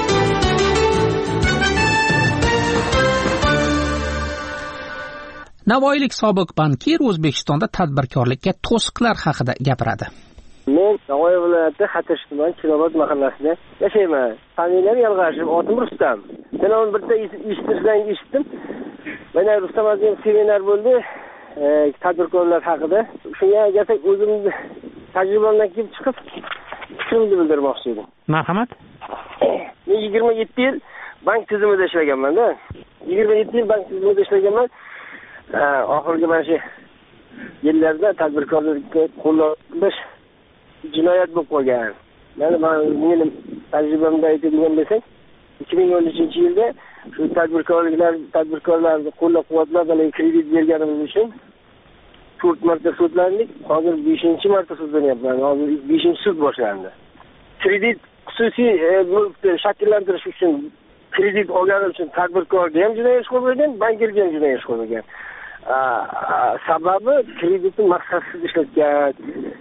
Speaker 1: Navoiylik sobiq bankir O'zbekistonda tadbirkorlikka to'siqlar haqida gapiradi.
Speaker 2: Men Navoiy viloyati Xatir tuman Chilobod mahallasida yashayman. Familiyam Yalg'ashev, otim Rustam. Telefon birda eshitdim. Mana Rustam azim seminar bo'ldi, tadbirkorlar haqida. Shunga o'zim tajribamdan kelib chiqib fikrimni bildirmoqchi edim.
Speaker 19: Marhamat.
Speaker 2: Men 27 yil bank tizimida ishlaganman-da. 27 yil bank tizimida ishlaganman. Oxirgi mana shu yillarda tadbirkorlikka qo'llash jinoyat bo'lib qolgan. Meni tajribamda aytadigan bo'lsak, 2013-yilda shu tadbirkorlarni qo'llab-quvvatlab kredit berganimiz uchun 4 marta sudlandik. Hozir 5-marta sudlanyapman. Hozir 5-sud boshlandi. Kredit xususiy mulkni shakllantirish uchun kredit olgani uchun tadbirkorga ham jinoiy ish qo'zg'agan, bankirga ham jinoiy ish qo'zg'agan. Sababi kreditni maqsadsiz ishlatgan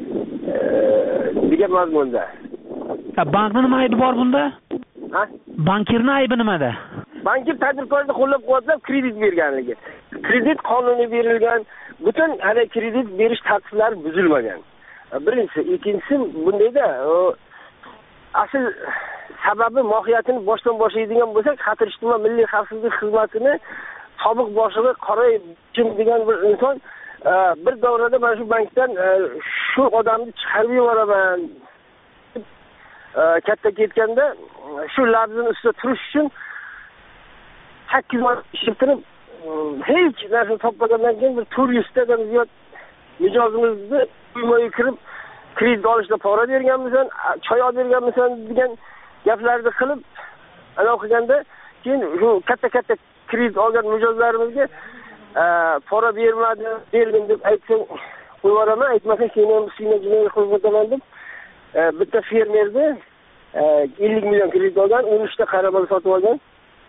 Speaker 2: degan mazmunda.
Speaker 19: Bankning nima aybi bor bunda? Bankirning aybi nimada?
Speaker 2: Bankir tadbirkorni qo'llab-quvvatlab kredit berganligi. Kredit qonuniy berilgan, butun hali kredit berish tartiblari buzilmagan. Birinchisi, ikkinchisi bundayda asl sababi mohiyatini boshdan boshlaydigan bo'lsak, Xatir ijtimoiy milliy xavfsizlik xizmatini sobiq boshlig'i Qorayev degan bir inson bir davrada mana shu bankdan shu odamni chiqarib yuboraman katta ketganda shu labzini ustida turish uchun 8 oy ishtirib hech narsa topmagandan keyin bir 400 tadan ziyod mijozimizni uymaga kirib kredit olishda pora berganmisan, choy olib berganmisan degan gaplarni qilib aloqaganda keyin shu katta kredit olgan mijozlarimizga pora berdim deb aytsang qo'yvaraman, aytmasang keyin ham sizga jinoiy qo'zg'ataman deb bitta fermerni 50 million kredit olgan, 13 ta qarabola sotib olgan.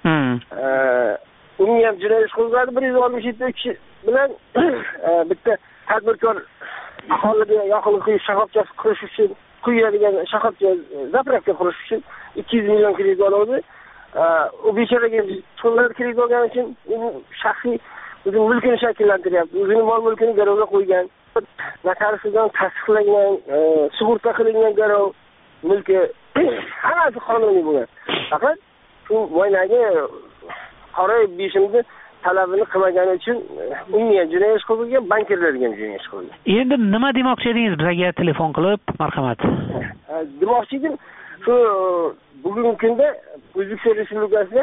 Speaker 2: Uni ham jinoiy ish qo'zg'adi. 167 kishi bilan bitta tadbirkor aholiga yoqilg'i shoxobchasi qurish uchun quyadigan shoxobcha zapravka qurish uchun 200 million kredit oldi. U bechoraga to'lab kredit olgani uchun shaxsiy o'zining mulkini shakllantiryapti. O'zining mol mulkini garovga qo'ygan. Notariusdan tasdiqlangan, sug'urta qilingan garov mulki hammasi qonuniy bo'lgan. Faqat shu voynagi Qorayev beshimni talabini qilmagani uchun unga jinoiy ish qo'zg'agan, bankirlarga ham jinoiy ish qo'zg'agan.
Speaker 19: Endi nima demoqchi edingiz bizga telefon qilib? Marhamat.
Speaker 2: Demoqchi edim, shu bugungi kunda O'zbekiston Respublikasida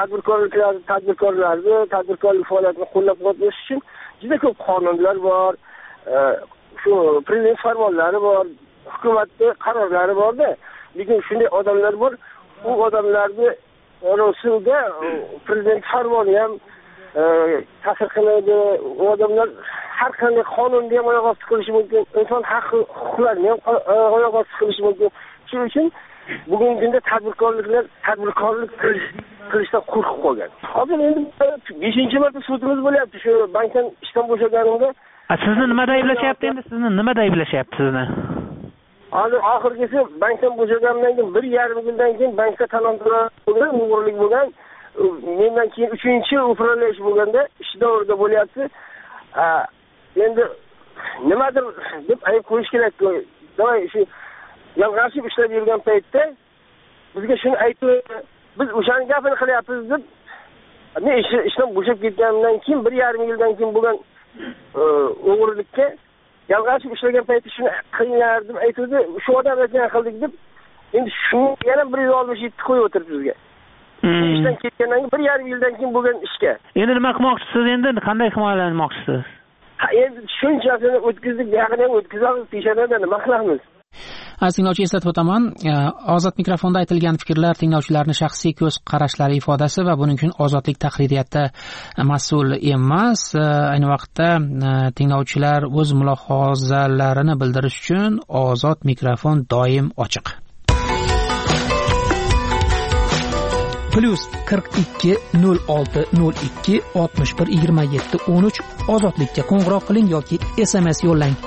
Speaker 2: tadbirkorlik faoliyatini qo'llab-quvvatlash uchun juda ko'p qonunlar bor. Shu prezident farmonlari bor, hukumatning qarorlari bor-da. Lekin shunday odamlar bor, u odamlarni orasida prezident farmoni ham ta'sir qiladi. U odamlar har qanday qonunni ham oyoq osti qilishi mumkin, inson huquqlarini ham oyoq osti qilishi mumkin. Shuning uchun bugungi kunda tadbirkorlik qilishdan qo'rqib qolgan. Hozir endi 5-marta sudimiz bo'lyapti shu bankdan ishdan bo'shaganimda.
Speaker 19: Sizni nimada ayblashyapti endi? Sizni?
Speaker 2: Hozir oxirgisi bankdan bo'shaganimdan keyin 1,5 yildan keyin bankda talon-toroj bo'lgan, o'g'irlik bo'lgan. Mendan keyin 3-upravlash bo'lganda ish davrida bo'lyapti. Endi nimadir deb ayb qo'yish kerak. Davay shu yalg'ashib ishlab yurgan paytda bizga shuni aytib, biz o'shani gapini qilyapmiz deb men ishdan bo'shab ketganimdan keyin 1,5 yildan keyin bo'lgan o'g'irlikka yalg'ashib ishlagan payti shuni qilinglar deb aytdi. Shu odam aytgan qildik deb endi shuni yana 167 qo'yib o'tiribdi bizga. Ishdan ketgandan keyin 1,5 yildan keyin bo'lgan ishga.
Speaker 19: Endi nima qilmoqchisiz endi? Qanday himoyalanmoqchisiz?
Speaker 2: Endi shunchasini o'tkazdik, yaqin ham o'tkazamiz, peshonada nima qilamiz?
Speaker 1: Tinglovchi eslatib o'taman, ozod mikrofonda aytilgan fikrlar tinglovchilarning shaxsiy ko'z qarashlari ifodasi va buning uchun ozodlik tahririyati mas'ul emas. Ayni vaqtda tinglovchilar o'z mulohazalarini bildirish uchun ozod mikrofon doim ochiq. +42 06 02 61 27 13 ozodlikka qo'ng'iroq qiling yoki SMS yo'llang.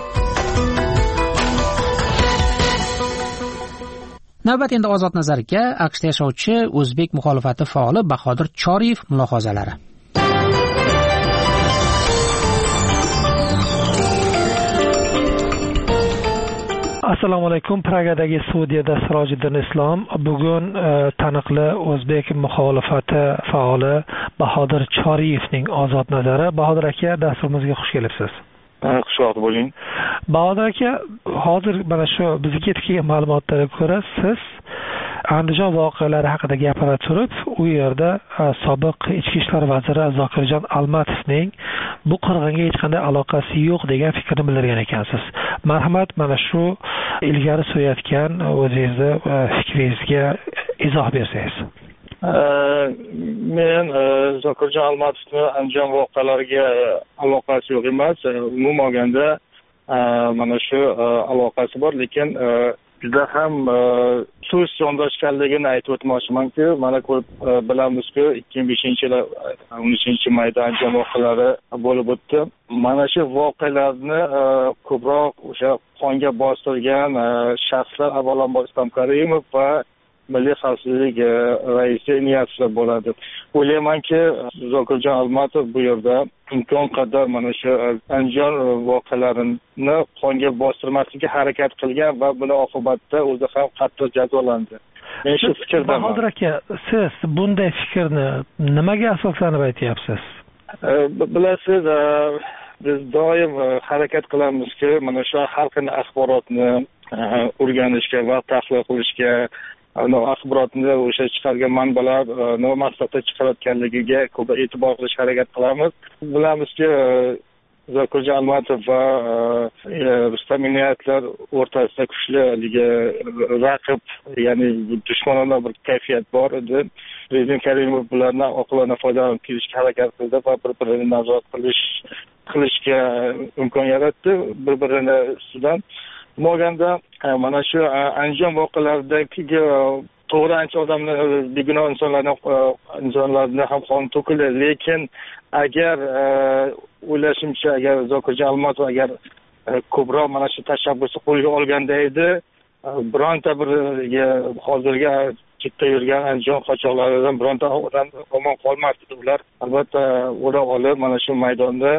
Speaker 1: Navbat endi Ozod nazariga AQShda yashovchi o'zbek muxolifati faoli Bahodir Choriyev mulohazalari.
Speaker 21: Assalomu alaykum. Pragadagi studiyada Sirojiddin Islom. Bugun taniqli o'zbek muxolifati faoli Bahodir Choriyevning Ozod nazari. Bahodir aka, dasturimizga xush kelibsiz.
Speaker 22: Xushvaqt bo'ling.
Speaker 21: Bahodir aka, hozir mana shu bizga yetib kelgan ma'lumotlarga ko'ra siz Andijon voqealari haqida gapira turib, u yerda sobiq ichki ishlar vaziri Zokirjon Almatovning bu qirg'inga hech qanday aloqasi yo'q degan fikrni bildirgan ekansiz. Marhamat, mana shu ilgari surayotgan o'zingizni fikringizga izoh bersangiz.
Speaker 5: Men Zokirjon Almatovning Andijon voqealariga aloqasi yo'q emas. Umuman olganda mana shu aloqasi bor, lekin juda ham so'z yondashganligini aytib o'tmoqchimanki, mana ko'p bilamizki 2005-yil 13-mayda Andijon voqealari bo'lib o'tdi. Mana shu voqealarni ko'proq o'sha qonga bostirgan shaxslar avvalambor Islom Karimov va Milliy xavfsizlik raisi Niyazov bo'ladi. O'ylaymanki, Zokirjon Almatov bu yerda imkon qadar mana shu Andijon voqealarini qonga bostirmaslikka harakat qilgan va buni oqibatda o'zi ham qattiq jazolandi. Men shu fikrdaman.
Speaker 21: Bahodir aka, siz bunday fikrni nimaga asoslanib aytyapsiz?
Speaker 5: Bilasiz, biz doim harakat qilamizki, mana shu har qanday axborotni o'rganishga va tahlil qilishga, axborotni o'sha chiqargan manbalar nima maqsadda chiqarayotganligiga ko'p e'tibor qilishga harakat qilamiz. Bilamizki, Zokirjon Almatov va Rustam Inoyatlar o'rtasida kuchli raqib, ya'ni dushmanona bir kayfiyat bor edi. Prezident Karimov bulardan oqilona foydalanib kelishga harakat qildi va bir-birini nazorat qilishga imkon yaratdi, bir-birini ustidan. Moganda mana shu Andijon voqealaridagi to'g'ri ancha odamlar, begunoh insonlarni ham qon to'kildi, lekin agar o'ylashimcha, agar Zokirjon Almatov agar ko'proq mana shu tashabbusni qo'lga olganda edi, bironta bir hozirga chetda yurgan Andijon qochoqlaridan bironta odam omon qolmasdi. Ular albatta o'rab olib mana shu maydonda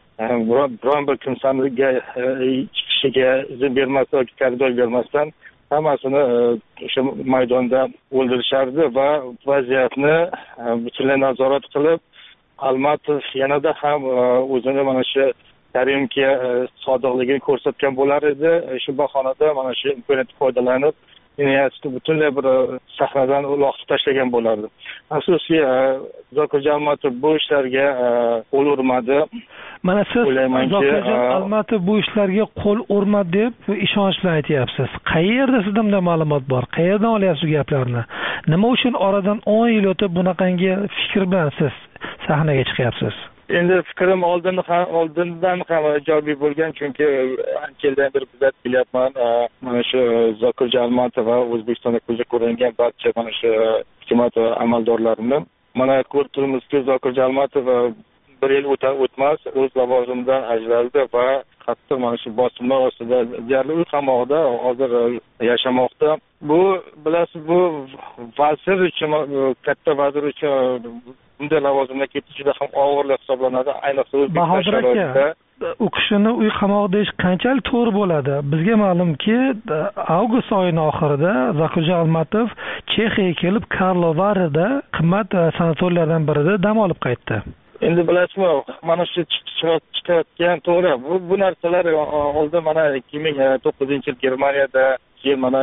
Speaker 5: biron bir kimsalarga chiqishiga izn bermasdan yoki koridor bermasdan hammasini o'sha maydonda o'ldirishardi va vaziyatni butunlay nazorat qilib, Almatov yanada ham o'zini mana shu Karimga sodiqligini ko'rsatgan bo'lar edi. Shu bahonada mana shu imkoniyatdan foydalanib, Niyazovni butunlay bir sahnadan uloqib tashlagan bo'lardi. Asosiy Zokirjon Almatov bu ishlarga qo'l urmadi.
Speaker 21: Mana siz Zokirjon Almatov bu ishlarga qo'l urmadi deb ishonch bilan aytyapsiz. Qayerda sizda bunday ma'lumot bor? Qayerdan olyapsiz gaplarni? Nima uchun oradan 10 yil o'tib bunaqangi fikr bilan siz sahnaga chiqyapsiz?
Speaker 5: Endi fikrim oldindan ham ijobiy bo'lgan, chunki ancha yildan beri kuzatib kelyapman. Mana shu Zokirjon Almatov va O'zbekistonda ko'zga ko'ringan barcha mana shu hukumat amaldorlarini mana ko'rib turibmizki, Zokirjon Almatov bir yil o'tmas o'z lavozimidan ajraldi va qattiq mana shu bosimlar ostida deyarli uy qamoqda hozir yashamoqda. Bu bilasiz, bu vazir uchun, katta vazir uchun bunday lavozimga ketish juda ham og'irlik hisoblanadi, ayniqsa O'zbekiston sharoitida.
Speaker 21: U kishini uy qamoqda deyish qanchalik to'g'ri bo'ladi? Bizga ma'lumki, avgust oyining oxirida Zokirjon Almatov Chexiyaga kelib, Karlovarda qimmat sanatoriylardan birida dam olib qaytdi.
Speaker 5: Endi bilasizmi, mana shu chiqayotgan to'g'ri. Bu narsalar oldin mana 2009-yil Germaniyada, keyin mana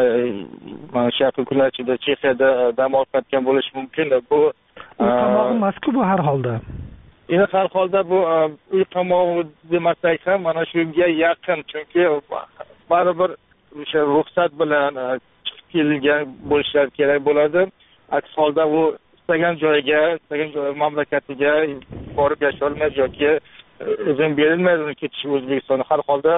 Speaker 5: shu yaqin kunlar ichida Chexiyada dam olib qaytgan bo'lishi mumkin. Bu
Speaker 21: qamoq emas-ku bu har holda.
Speaker 5: Endi har holda bu uy qamog'i demasak ham mana shunga yaqin, chunki baribir o'sha ruxsat bilan chiqib kelingan bo'lishlari kerak bo'ladi. Aks holda u istagan joyga, mamlakatiga borib yasholmaydi yoki izn berilmaydi uni ketishi O'zbekistonga. Har holda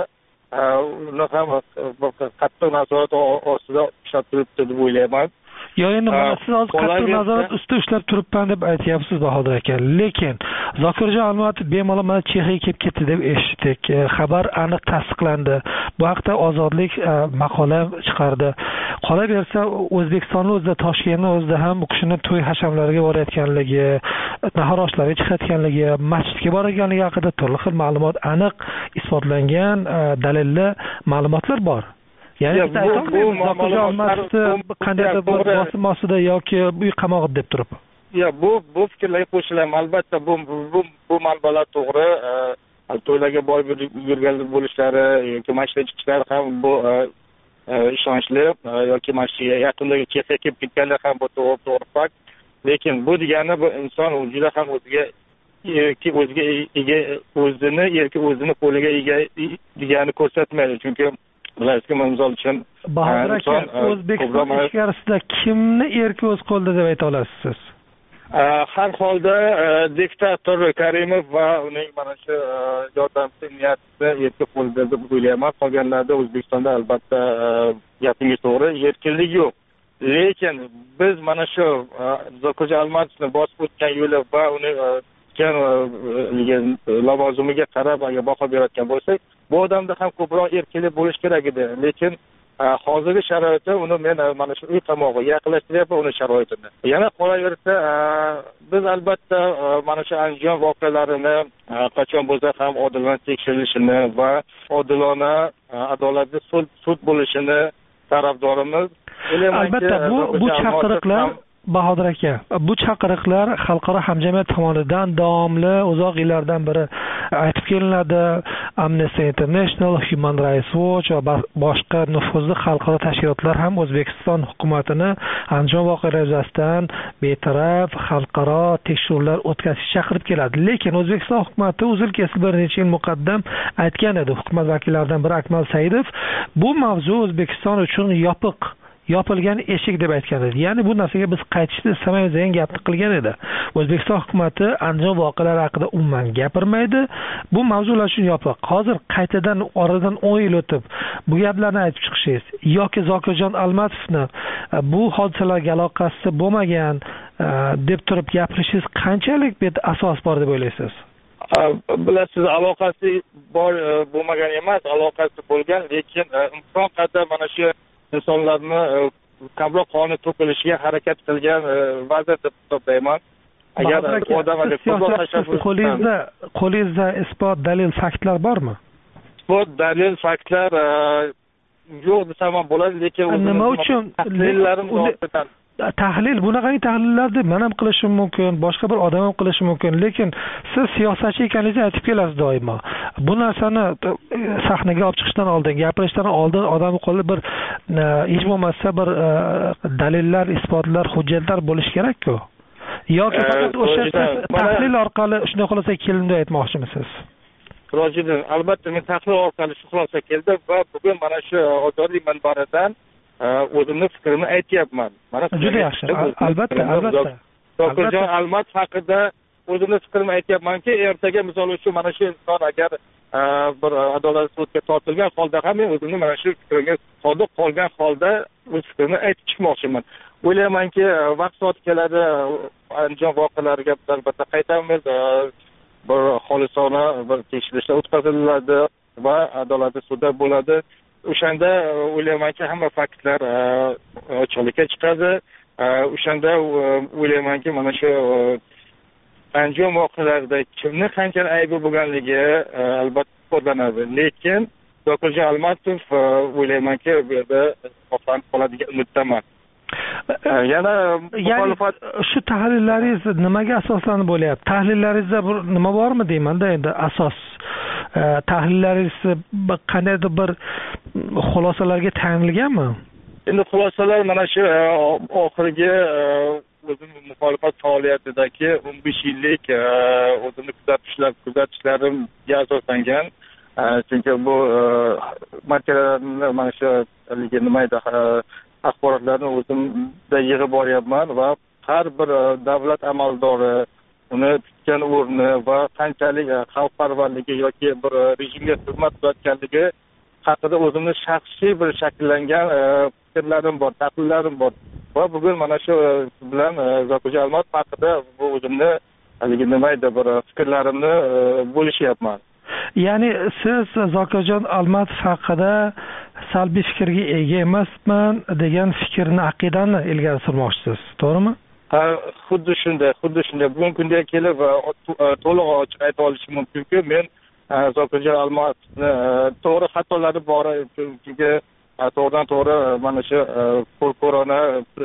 Speaker 5: uni ham qattiq nazorat ostida ushlab turibdi deb o'ylayman.
Speaker 21: Endi mana siz hozir qattiq nazorat ustida ushlab turibman deb aytyapsiz Bahodir aka. Lekin Zokirjon Almatov bemalol mana Chexiyaga kelib ketdi deb eshitdik. Xabar aniq tasdiqlandi. Bu haqda Ozodlik maqola chiqardi. Qolaversa, O'zbekistonning o'zida, Toshkentning o'zida ham bu kishini to'y hashamlariga borayotganligi, nahor oshlariga chiqayotganligi, masjidga borganligi haqida turli xil ma'lumot, aniq isbotlangan dalilli ma'lumotlar bor. Ya'ni Zokirjon Almatovni qandaydir bir bosim ostida yoki uy qamoqida deb turib.
Speaker 5: Bu fikrlarga qo'shilaman. Albatta bu manbalar to'g'ri. to'ylarga borib yurgan bo'lishlari yoki mashina chiqishlari ham bu ishonchli yoki mashinaga yaqindagi Chexiya kelib ketganlar ham bu to'g'ri fakt. Lekin bu degani bu inson juda ham o'ziga ega o'zini qo'liga ega degani ko'rsatmaydi. Chunki bilasizki, misol uchun
Speaker 21: Bahodir aka, O'zbekiston ichkarisida kimni erki o'z qo'lida deb ayta olasiz siz?
Speaker 5: Har holda diktator Karimov va uning mana shu yordamchi niyatida erki qo'lida deb o'ylayman. Qolganlarda O'zbekistonda albatta gapingiz to'g'ri, erkinlik yo'q. Lekin biz mana shu Zokirjon Almatovni bosib o'tgan yo'li va uni lavozimiga qarab agar baho berayotgan bo'lsak, bu odamda ham ko'proq erkinlik bo'lish kerak edi. Lekin hozirgi sharoitda uni men mana shu uy qamog'iga yaqinlashtiryapman uni sharoitini. Yana qolaversa, biz albatta mana shu Andijon voqealarini qachon bo'lsa ham odilona tekshirilishini va odilona adolatli sud bo'lishini tarafdorimiz.
Speaker 21: Albatta bu chaqiriqlar Bahodir aka, bu chaqiriqlar xalqaro hamjamiyat tomonidan davomli uzoq yillardan beri aytib kelinadi. Amnesty International, Human Rights Watch va boshqa nufuzli xalqaro tashkilotlar ham O'zbekiston hukumatini Andijon voqealari yuzasidan betaraf xalqaro tekshiruvlar o'tkazishga chaqirib keladi. Lekin O'zbekiston hukumati uzil-kesil bir necha yil muqaddam aytgan edi. Hukumat vakillaridan biri Akmal Saidov bu mavzu O'zbekiston uchun yopilgan eshik deb aytgan edi. Ya'ni bu narsaga biz qaytishni istamaymiz degan gapni qilgan edi. O'zbekiston hukumatı Andijon voqealari haqida umuman gapirmaydi. Bu mavzular uchun yopiq. Hozir qaytadan oradan 10 yil o'tib bu gaplarni aytib chiqishingiz yoki Zokirjon Almatovni bu hodisalarga aloqasi bo'lmagan deb turib gapirishingiz qanchalik asos bor deb o'ylaysiz?
Speaker 5: Bilasiz, aloqasi bor bo'lmagan emas, aloqasi bo'lgan, lekin imkon qadar mana shu insonlarni kamroq qonun to'qilishiga harakat qilgan vazir deb hisoblayman. Agar odam
Speaker 21: qo'lingizda isbot, dalil, faktlar bormi?
Speaker 5: Isbot, dalil, faktlar yo'q desam ham bo'ladi, lekin
Speaker 21: nima uchun
Speaker 5: tahlillerim
Speaker 21: tahlil bunaqangi tahlillarni men ham qilishim mumkin, boshqa bir odam ham qilishi mumkin, lekin siz siyosatchi ekanligingizni aytib kelasiz doimo. Bu narsani sahnaga olib chiqishdan oldin, gapirishdan oldin odam qo'lida bir hech bo'lmasa bir dalillar, isbotlar, hujjatlar bo'lishi kerak-ku. Yoki faqat o'sha tahlil orqali shunday xulosa kelindi aytmoqchimisiz?
Speaker 5: Rojiddin, albatta men tahlil orqali shu xulosa keldim va bugun mana shu ozodlik manbaridan o'zimni fikrimni aytyapman. Mana
Speaker 21: juda yaxshi. Albatta.
Speaker 5: Zokirjon Almatov haqida o'zimni fikrimni aytyapmanki, ertaga misol uchun mana shu inson agar bir adolat sudga tortilgan holda ham men o'zimni mana shu fikrimga sodiq qolgan holda o'z fikrimni aytib chiqmoqchiman. O'ylaymanki, vaqt soati keladi, Andijon voqealariga albatta qaytamiz, bir xolisona bir tekshirishlar o'tkaziladi va adolatli sudda bo'ladi. O'shanda o'ylaymanki hamma faktlar ochiqlikka chiqadi. O'shanda o'ylaymanki mana shu Andijon voqealarida kimni qancha aybi bo'lganligi albatta qo'llanadi. Lekin Zokirjon Almatov o'ylaymanki bu yerda oqlanib qoladigan umiddaman. Yana muxolifat
Speaker 21: shu tahlillaringiz nimaga asoslanib bo'lyapti? Tahlillaringizda nima bormi deymanda endi asos tahlillaringiz qandaydir bir xulosalarga tayanilganmi?
Speaker 5: Endi xulosalar mana shu oxirgi o'zim muxolifat faoliyatidagi 15 yillik o'zimni kuzatishlarimga asoslangan. Chunki bu materiallarni mana shu nima edi axborotlarni o'zimda yig'ib boryapman va har bir davlat amaldori uni tutgan o'rni va qanchalik xalqparvarligi yoki bir rejimga xizmat qilayotganligi haqida o'zimni shaxsiy bir shakllangan fikrlarim bor, tahlillarim bor. Va bugun mana shu bilan Zokirjon Almatov haqida bu o'zimni nima edi bir fikrlarimni bo'lishyapman.
Speaker 21: Ya'ni siz Zokirjon Almatov haqida salbiy fikrga ega emasman degan fikrni, aqidani ilgari surmoqchisiz, to'g'rimi?
Speaker 5: Xuddi shunday. Bugungi kunda kelib to'liq ochiq ayta olishim mumkinki, men Zokirjon Almatovni to'g'ri xatolari bor, chunki to'g'ridan to'g'ri mana shu prokurorona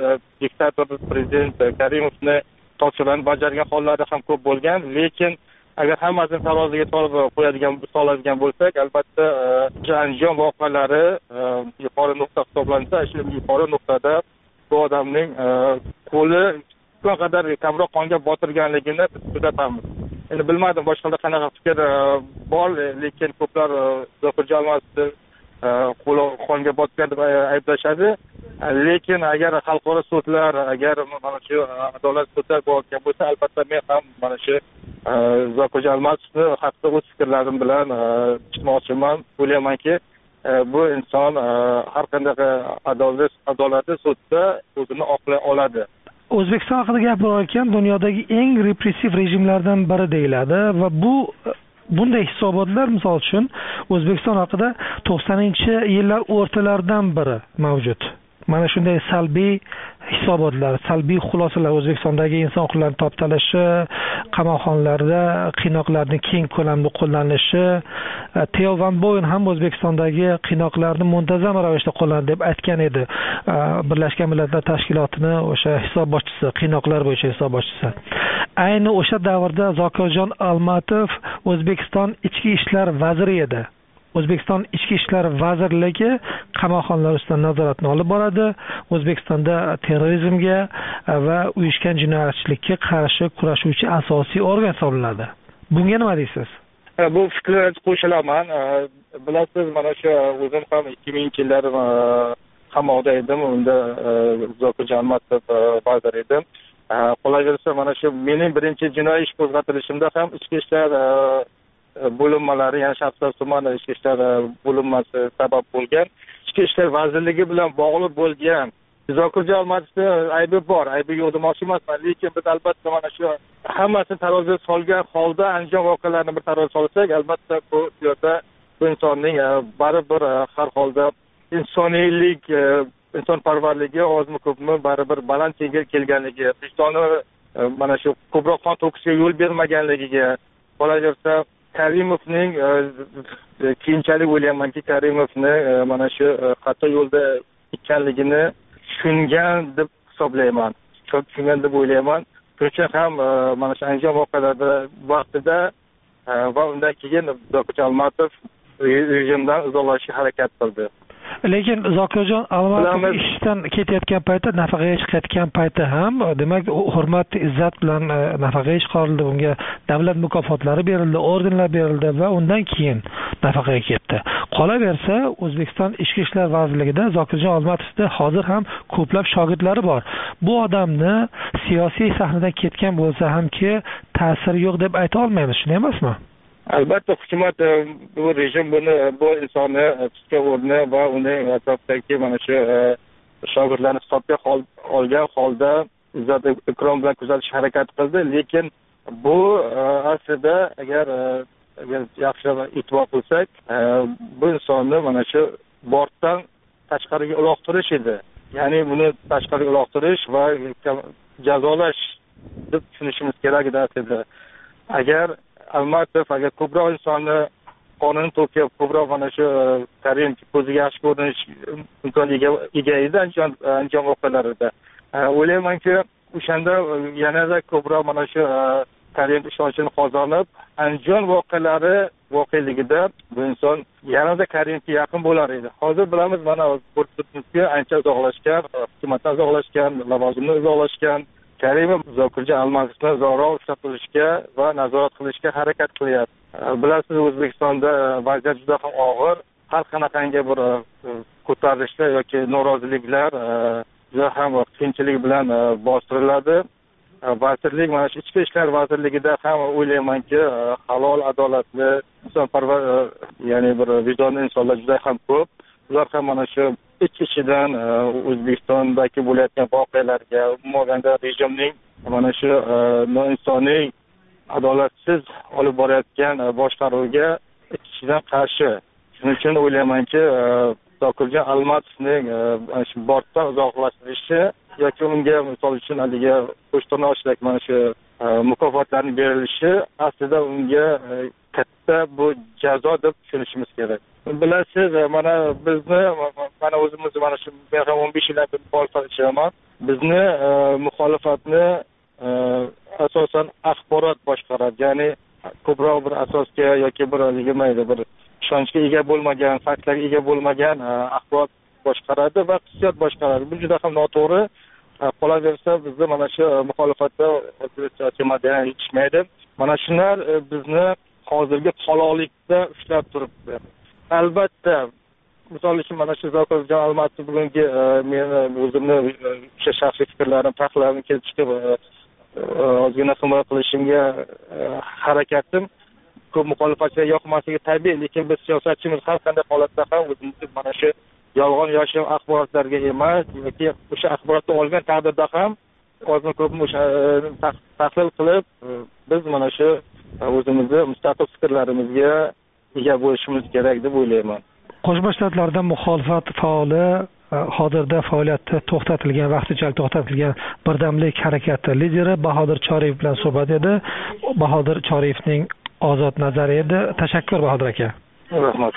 Speaker 5: diktator prezident Karimovni topshiriqlarni bajargan hollari ham ko'p bo'lgan, lekin agar hammasini taroziga soladigan bo'lsak, albatta Andijon voqealari yuqori nuqta hisoblansa, shu yuqori nuqtada bu odamning qo'li qadar kamroq qonga botirganligini kuzatamiz. Endi bilmadim boshqalar qanaqa fikr bor, lekin ko'plar Zokirjon Almatovni qo'li qonga botgan deb ayblashadi. Lekin agar xalqaro sudlar, agar mana shu adolat sudlar bo'layotgan bo'lsa, albatta men ham mana shu Zokirjon Almatovni haqida o'z fikrlarim bilan chiqmoqchiman. O'ylaymanki, bu inson har qanday adolatli sudda o'zini oqlay oladi.
Speaker 21: O'zbekiston haqida gapirayotgan dunyodagi eng repressiv rejimlardan biri deyiladi va bunday hisobotlar misol uchun O'zbekiston haqida 90-yillar o'rtalaridan biri mavjud. Mana shunday salbiy hisobotlar, salbiy xulosalar O'zbekistondagi inson huquqlarining toptalishi, qamoqxonalarda qiynoqlarning keng ko'lamda qo'llanilishi, Theo van Boyen ham O'zbekistondagi qiynoqlarni muntazam ravishda qo'llanadi deb aytgan edi. Birlashgan Millatlar Tashkilotining o'sha hisobotchisi, qiynoqlar bo'yicha hisobotchisi. Ayni o'sha davrda Zokirjon Almatov O'zbekiston ichki ishlar vaziri edi. O'zbekiston ichki ishlar vazirligi qamoqxonalar ustidan nazoratni olib boradi. O'zbekistonda terrorizmga va uyushgan jinoyatchilikka qarshi kurashuvchi asosiy organ hisoblanadi. Bunga nima deysiz?
Speaker 5: Bu fikrlarga qo'shilaman. Bilasiz, mana shu o'zim ham 2000-yillar qamoqda edim. Unda Zokirjon Almatov vazir edim. Qolaversa, mana shu mening birinchi jinoiy ish qo'zg'atilishimda ham ichki ishlar bo'linmalari, ya'ni Shahrisabz tumani ichki ishlar bo'linmasi sabab bo'lgan. Ichki ishlar vazirligi bilan bog'liq bo'lgan Zokirjon Almatovning aybi bor, aybi yo'q demoqchi emasman, lekin biz albatta mana shu hammasini taroziga solgan holda Andijon voqealarini bir taroziga solsak, albatta bu yerda bu insonning baribir har holda insoniylik, insonparvarligi ozmi ko'pmi baribir baland kelganligi, vijdoni mana shu ko'proq qon to'kishiga yo'l bermaganligiga, qolaversa Karimovning keyinchalik o'ylaymanki, Karimovni mana shu xato yo'lda ekanligini tushungan deb hisoblayman. Tushungan deb o'ylayman. Shuning uchun ham mana shu Andijon voqealarida vaqtida va undan keyin Zokirjon Almatov rejimdan uzoqlashishga harakat qildi.
Speaker 21: Lekin Zokirjon Almatov ishdan ketayotgan paytda, nafaqaga chiqayotgan paytda ham, demak, hurmat, izzat bilan nafaqaga chiqarildi, unga davlat mukofotlari berildi, ordenlar berildi va undan keyin nafaqaga ketdi. Qolaversa, O'zbekiston Ichki ishlar vazirligida Zokirjon Almatovda hozir ham ko'plab shogirdlari bor. Bu odamni siyosiy sahnadan ketgan bo'lsa hamki ta'siri yo'q deb ayta olmaymiz, shunday emasmi?
Speaker 5: Albatta, hukumat bu rejim bu insonni tutgan o'rni va uning atrofidagi mana shu shogirdlarni hisobga olgan holda izzat ikrom bilan kuzatish harakat qildi. Lekin bu aslida agar yaxshi e'tibor qilsak, bu insonni mana shu bortdan tashqariga uloqtirish edi. Ya'ni buni tashqariga uloqtirish va jazolash deb tushunishimiz kerak edi aslida. Agar Almatov agar ko'proq insonni qonun to'kib, ko'proq mana shu Karim ko'ziga yaxshi ko'rinish imkoniga ega edi Andijon voqealarida. O'ylaymanki, o'shanda yanada ko'proq mana shu Karim ishonchini qozonib, Andijon voqeligida bu inson yanada Karimga yaqin bo'lar edi. Hozir bilamiz, mana ko'rsatishimizga ancha uzoqlashgan, hukumatdan uzoqlashgan, lavozimdan uzoqlashgan. Karimov Zokirjon Almatovni zo'rg'a ushlab turishga va nazorat qilishga harakat qilyapti. Bilasiz, O'zbekistonda vaziyat juda ham og'ir. Har qanaqangi bir ko'tarilishlar yoki noroziliklar juda ham qiyinchilik bilan bostiriladi. Vazirlik, mana shu Ichki ishlar vazirligida ham o'ylaymanki, halol, adolatli, insonparvar, ya'ni bir vijdonli insonlar juda ham ko'p. Ular ham mana shu ichidan O'zbekistondagi bo'layotgan voqealarga, umuman rejimning mana shu noinsoniy, adolatsiz olib borayotgan boshqaruvga ichidan qarshi. Shuning uchun o'ylaymanki, Zokirjon Almatovning shu bortdan uzoqlashtirishi yoki unga misol uchun haligi qo'shtirnoq ochlik mana shu mukofotlarning berilishi aslida unga katta bu jazo deb tushunishimiz kerak. Bilasiz, mana bizni, mana o'zimiz mana shu 15 yildan beri muxolifat qilaman. Bizni muxolifatni asosan axborot boshqaradi. Ya'ni ko'proq bir asosga yoki bir bir ishonchga ega bo'lmagan, faktlarga ega bo'lmagan axborot boshqaradi va hissiyot boshqaradi. Bu juda ham noto'g'ri. Qolaversa bizda mana shu muxolifatda o'zbekcha temada yetishmaydi. Mana shular bizni hozirgi qoloqlikda ushlab turibdi. Albatta, misol uchun mana shu Zokirjon Almatov bugungi meni o'zimni o'sha shaxsiy fikrlarim, tahlillarni kelib chiqib ozgina himoya qilishimga harakatim ko'p muxolifatchilarga yoqmasligi tabiiy, lekin biz siyosatchimiz har qanday holatda ham o'zimizni mana shu yolg'on yoki axborotlarga emas, yoki o'sha axborotni olgan taqdirda ham ozmi ko'pmi o'sha tahlil qilib, biz mana shu o'zimizni mustaqil fikrlarimizga ega bo'lishimiz kerak deb o'ylayman.
Speaker 21: Qo'shma Shtatlarda muxolifat faoli hozirda faoliyati to'xtatilgan, vaqtinchalik to'xtatilgan Birdamlik harakati lideri Bahodir Choriyev bilan suhbat edi. Bahodir Choriyevning ozod nazari edi. Tashakkur Bahodir aka.
Speaker 5: Rahmat.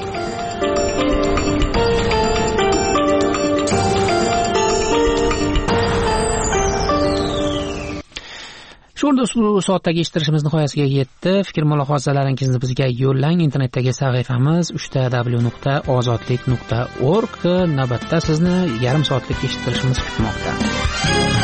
Speaker 1: Shu o'rinda ushbu soatdagi eshittirishimiz nihoyasiga yetdi. Fikr mulohazalaringizni bizga yo'llang. Internetdagi sahifamiz 3w.ozodlik.org. Navbatda sizni yarim soatlik eshittirishimiz kutmoqda.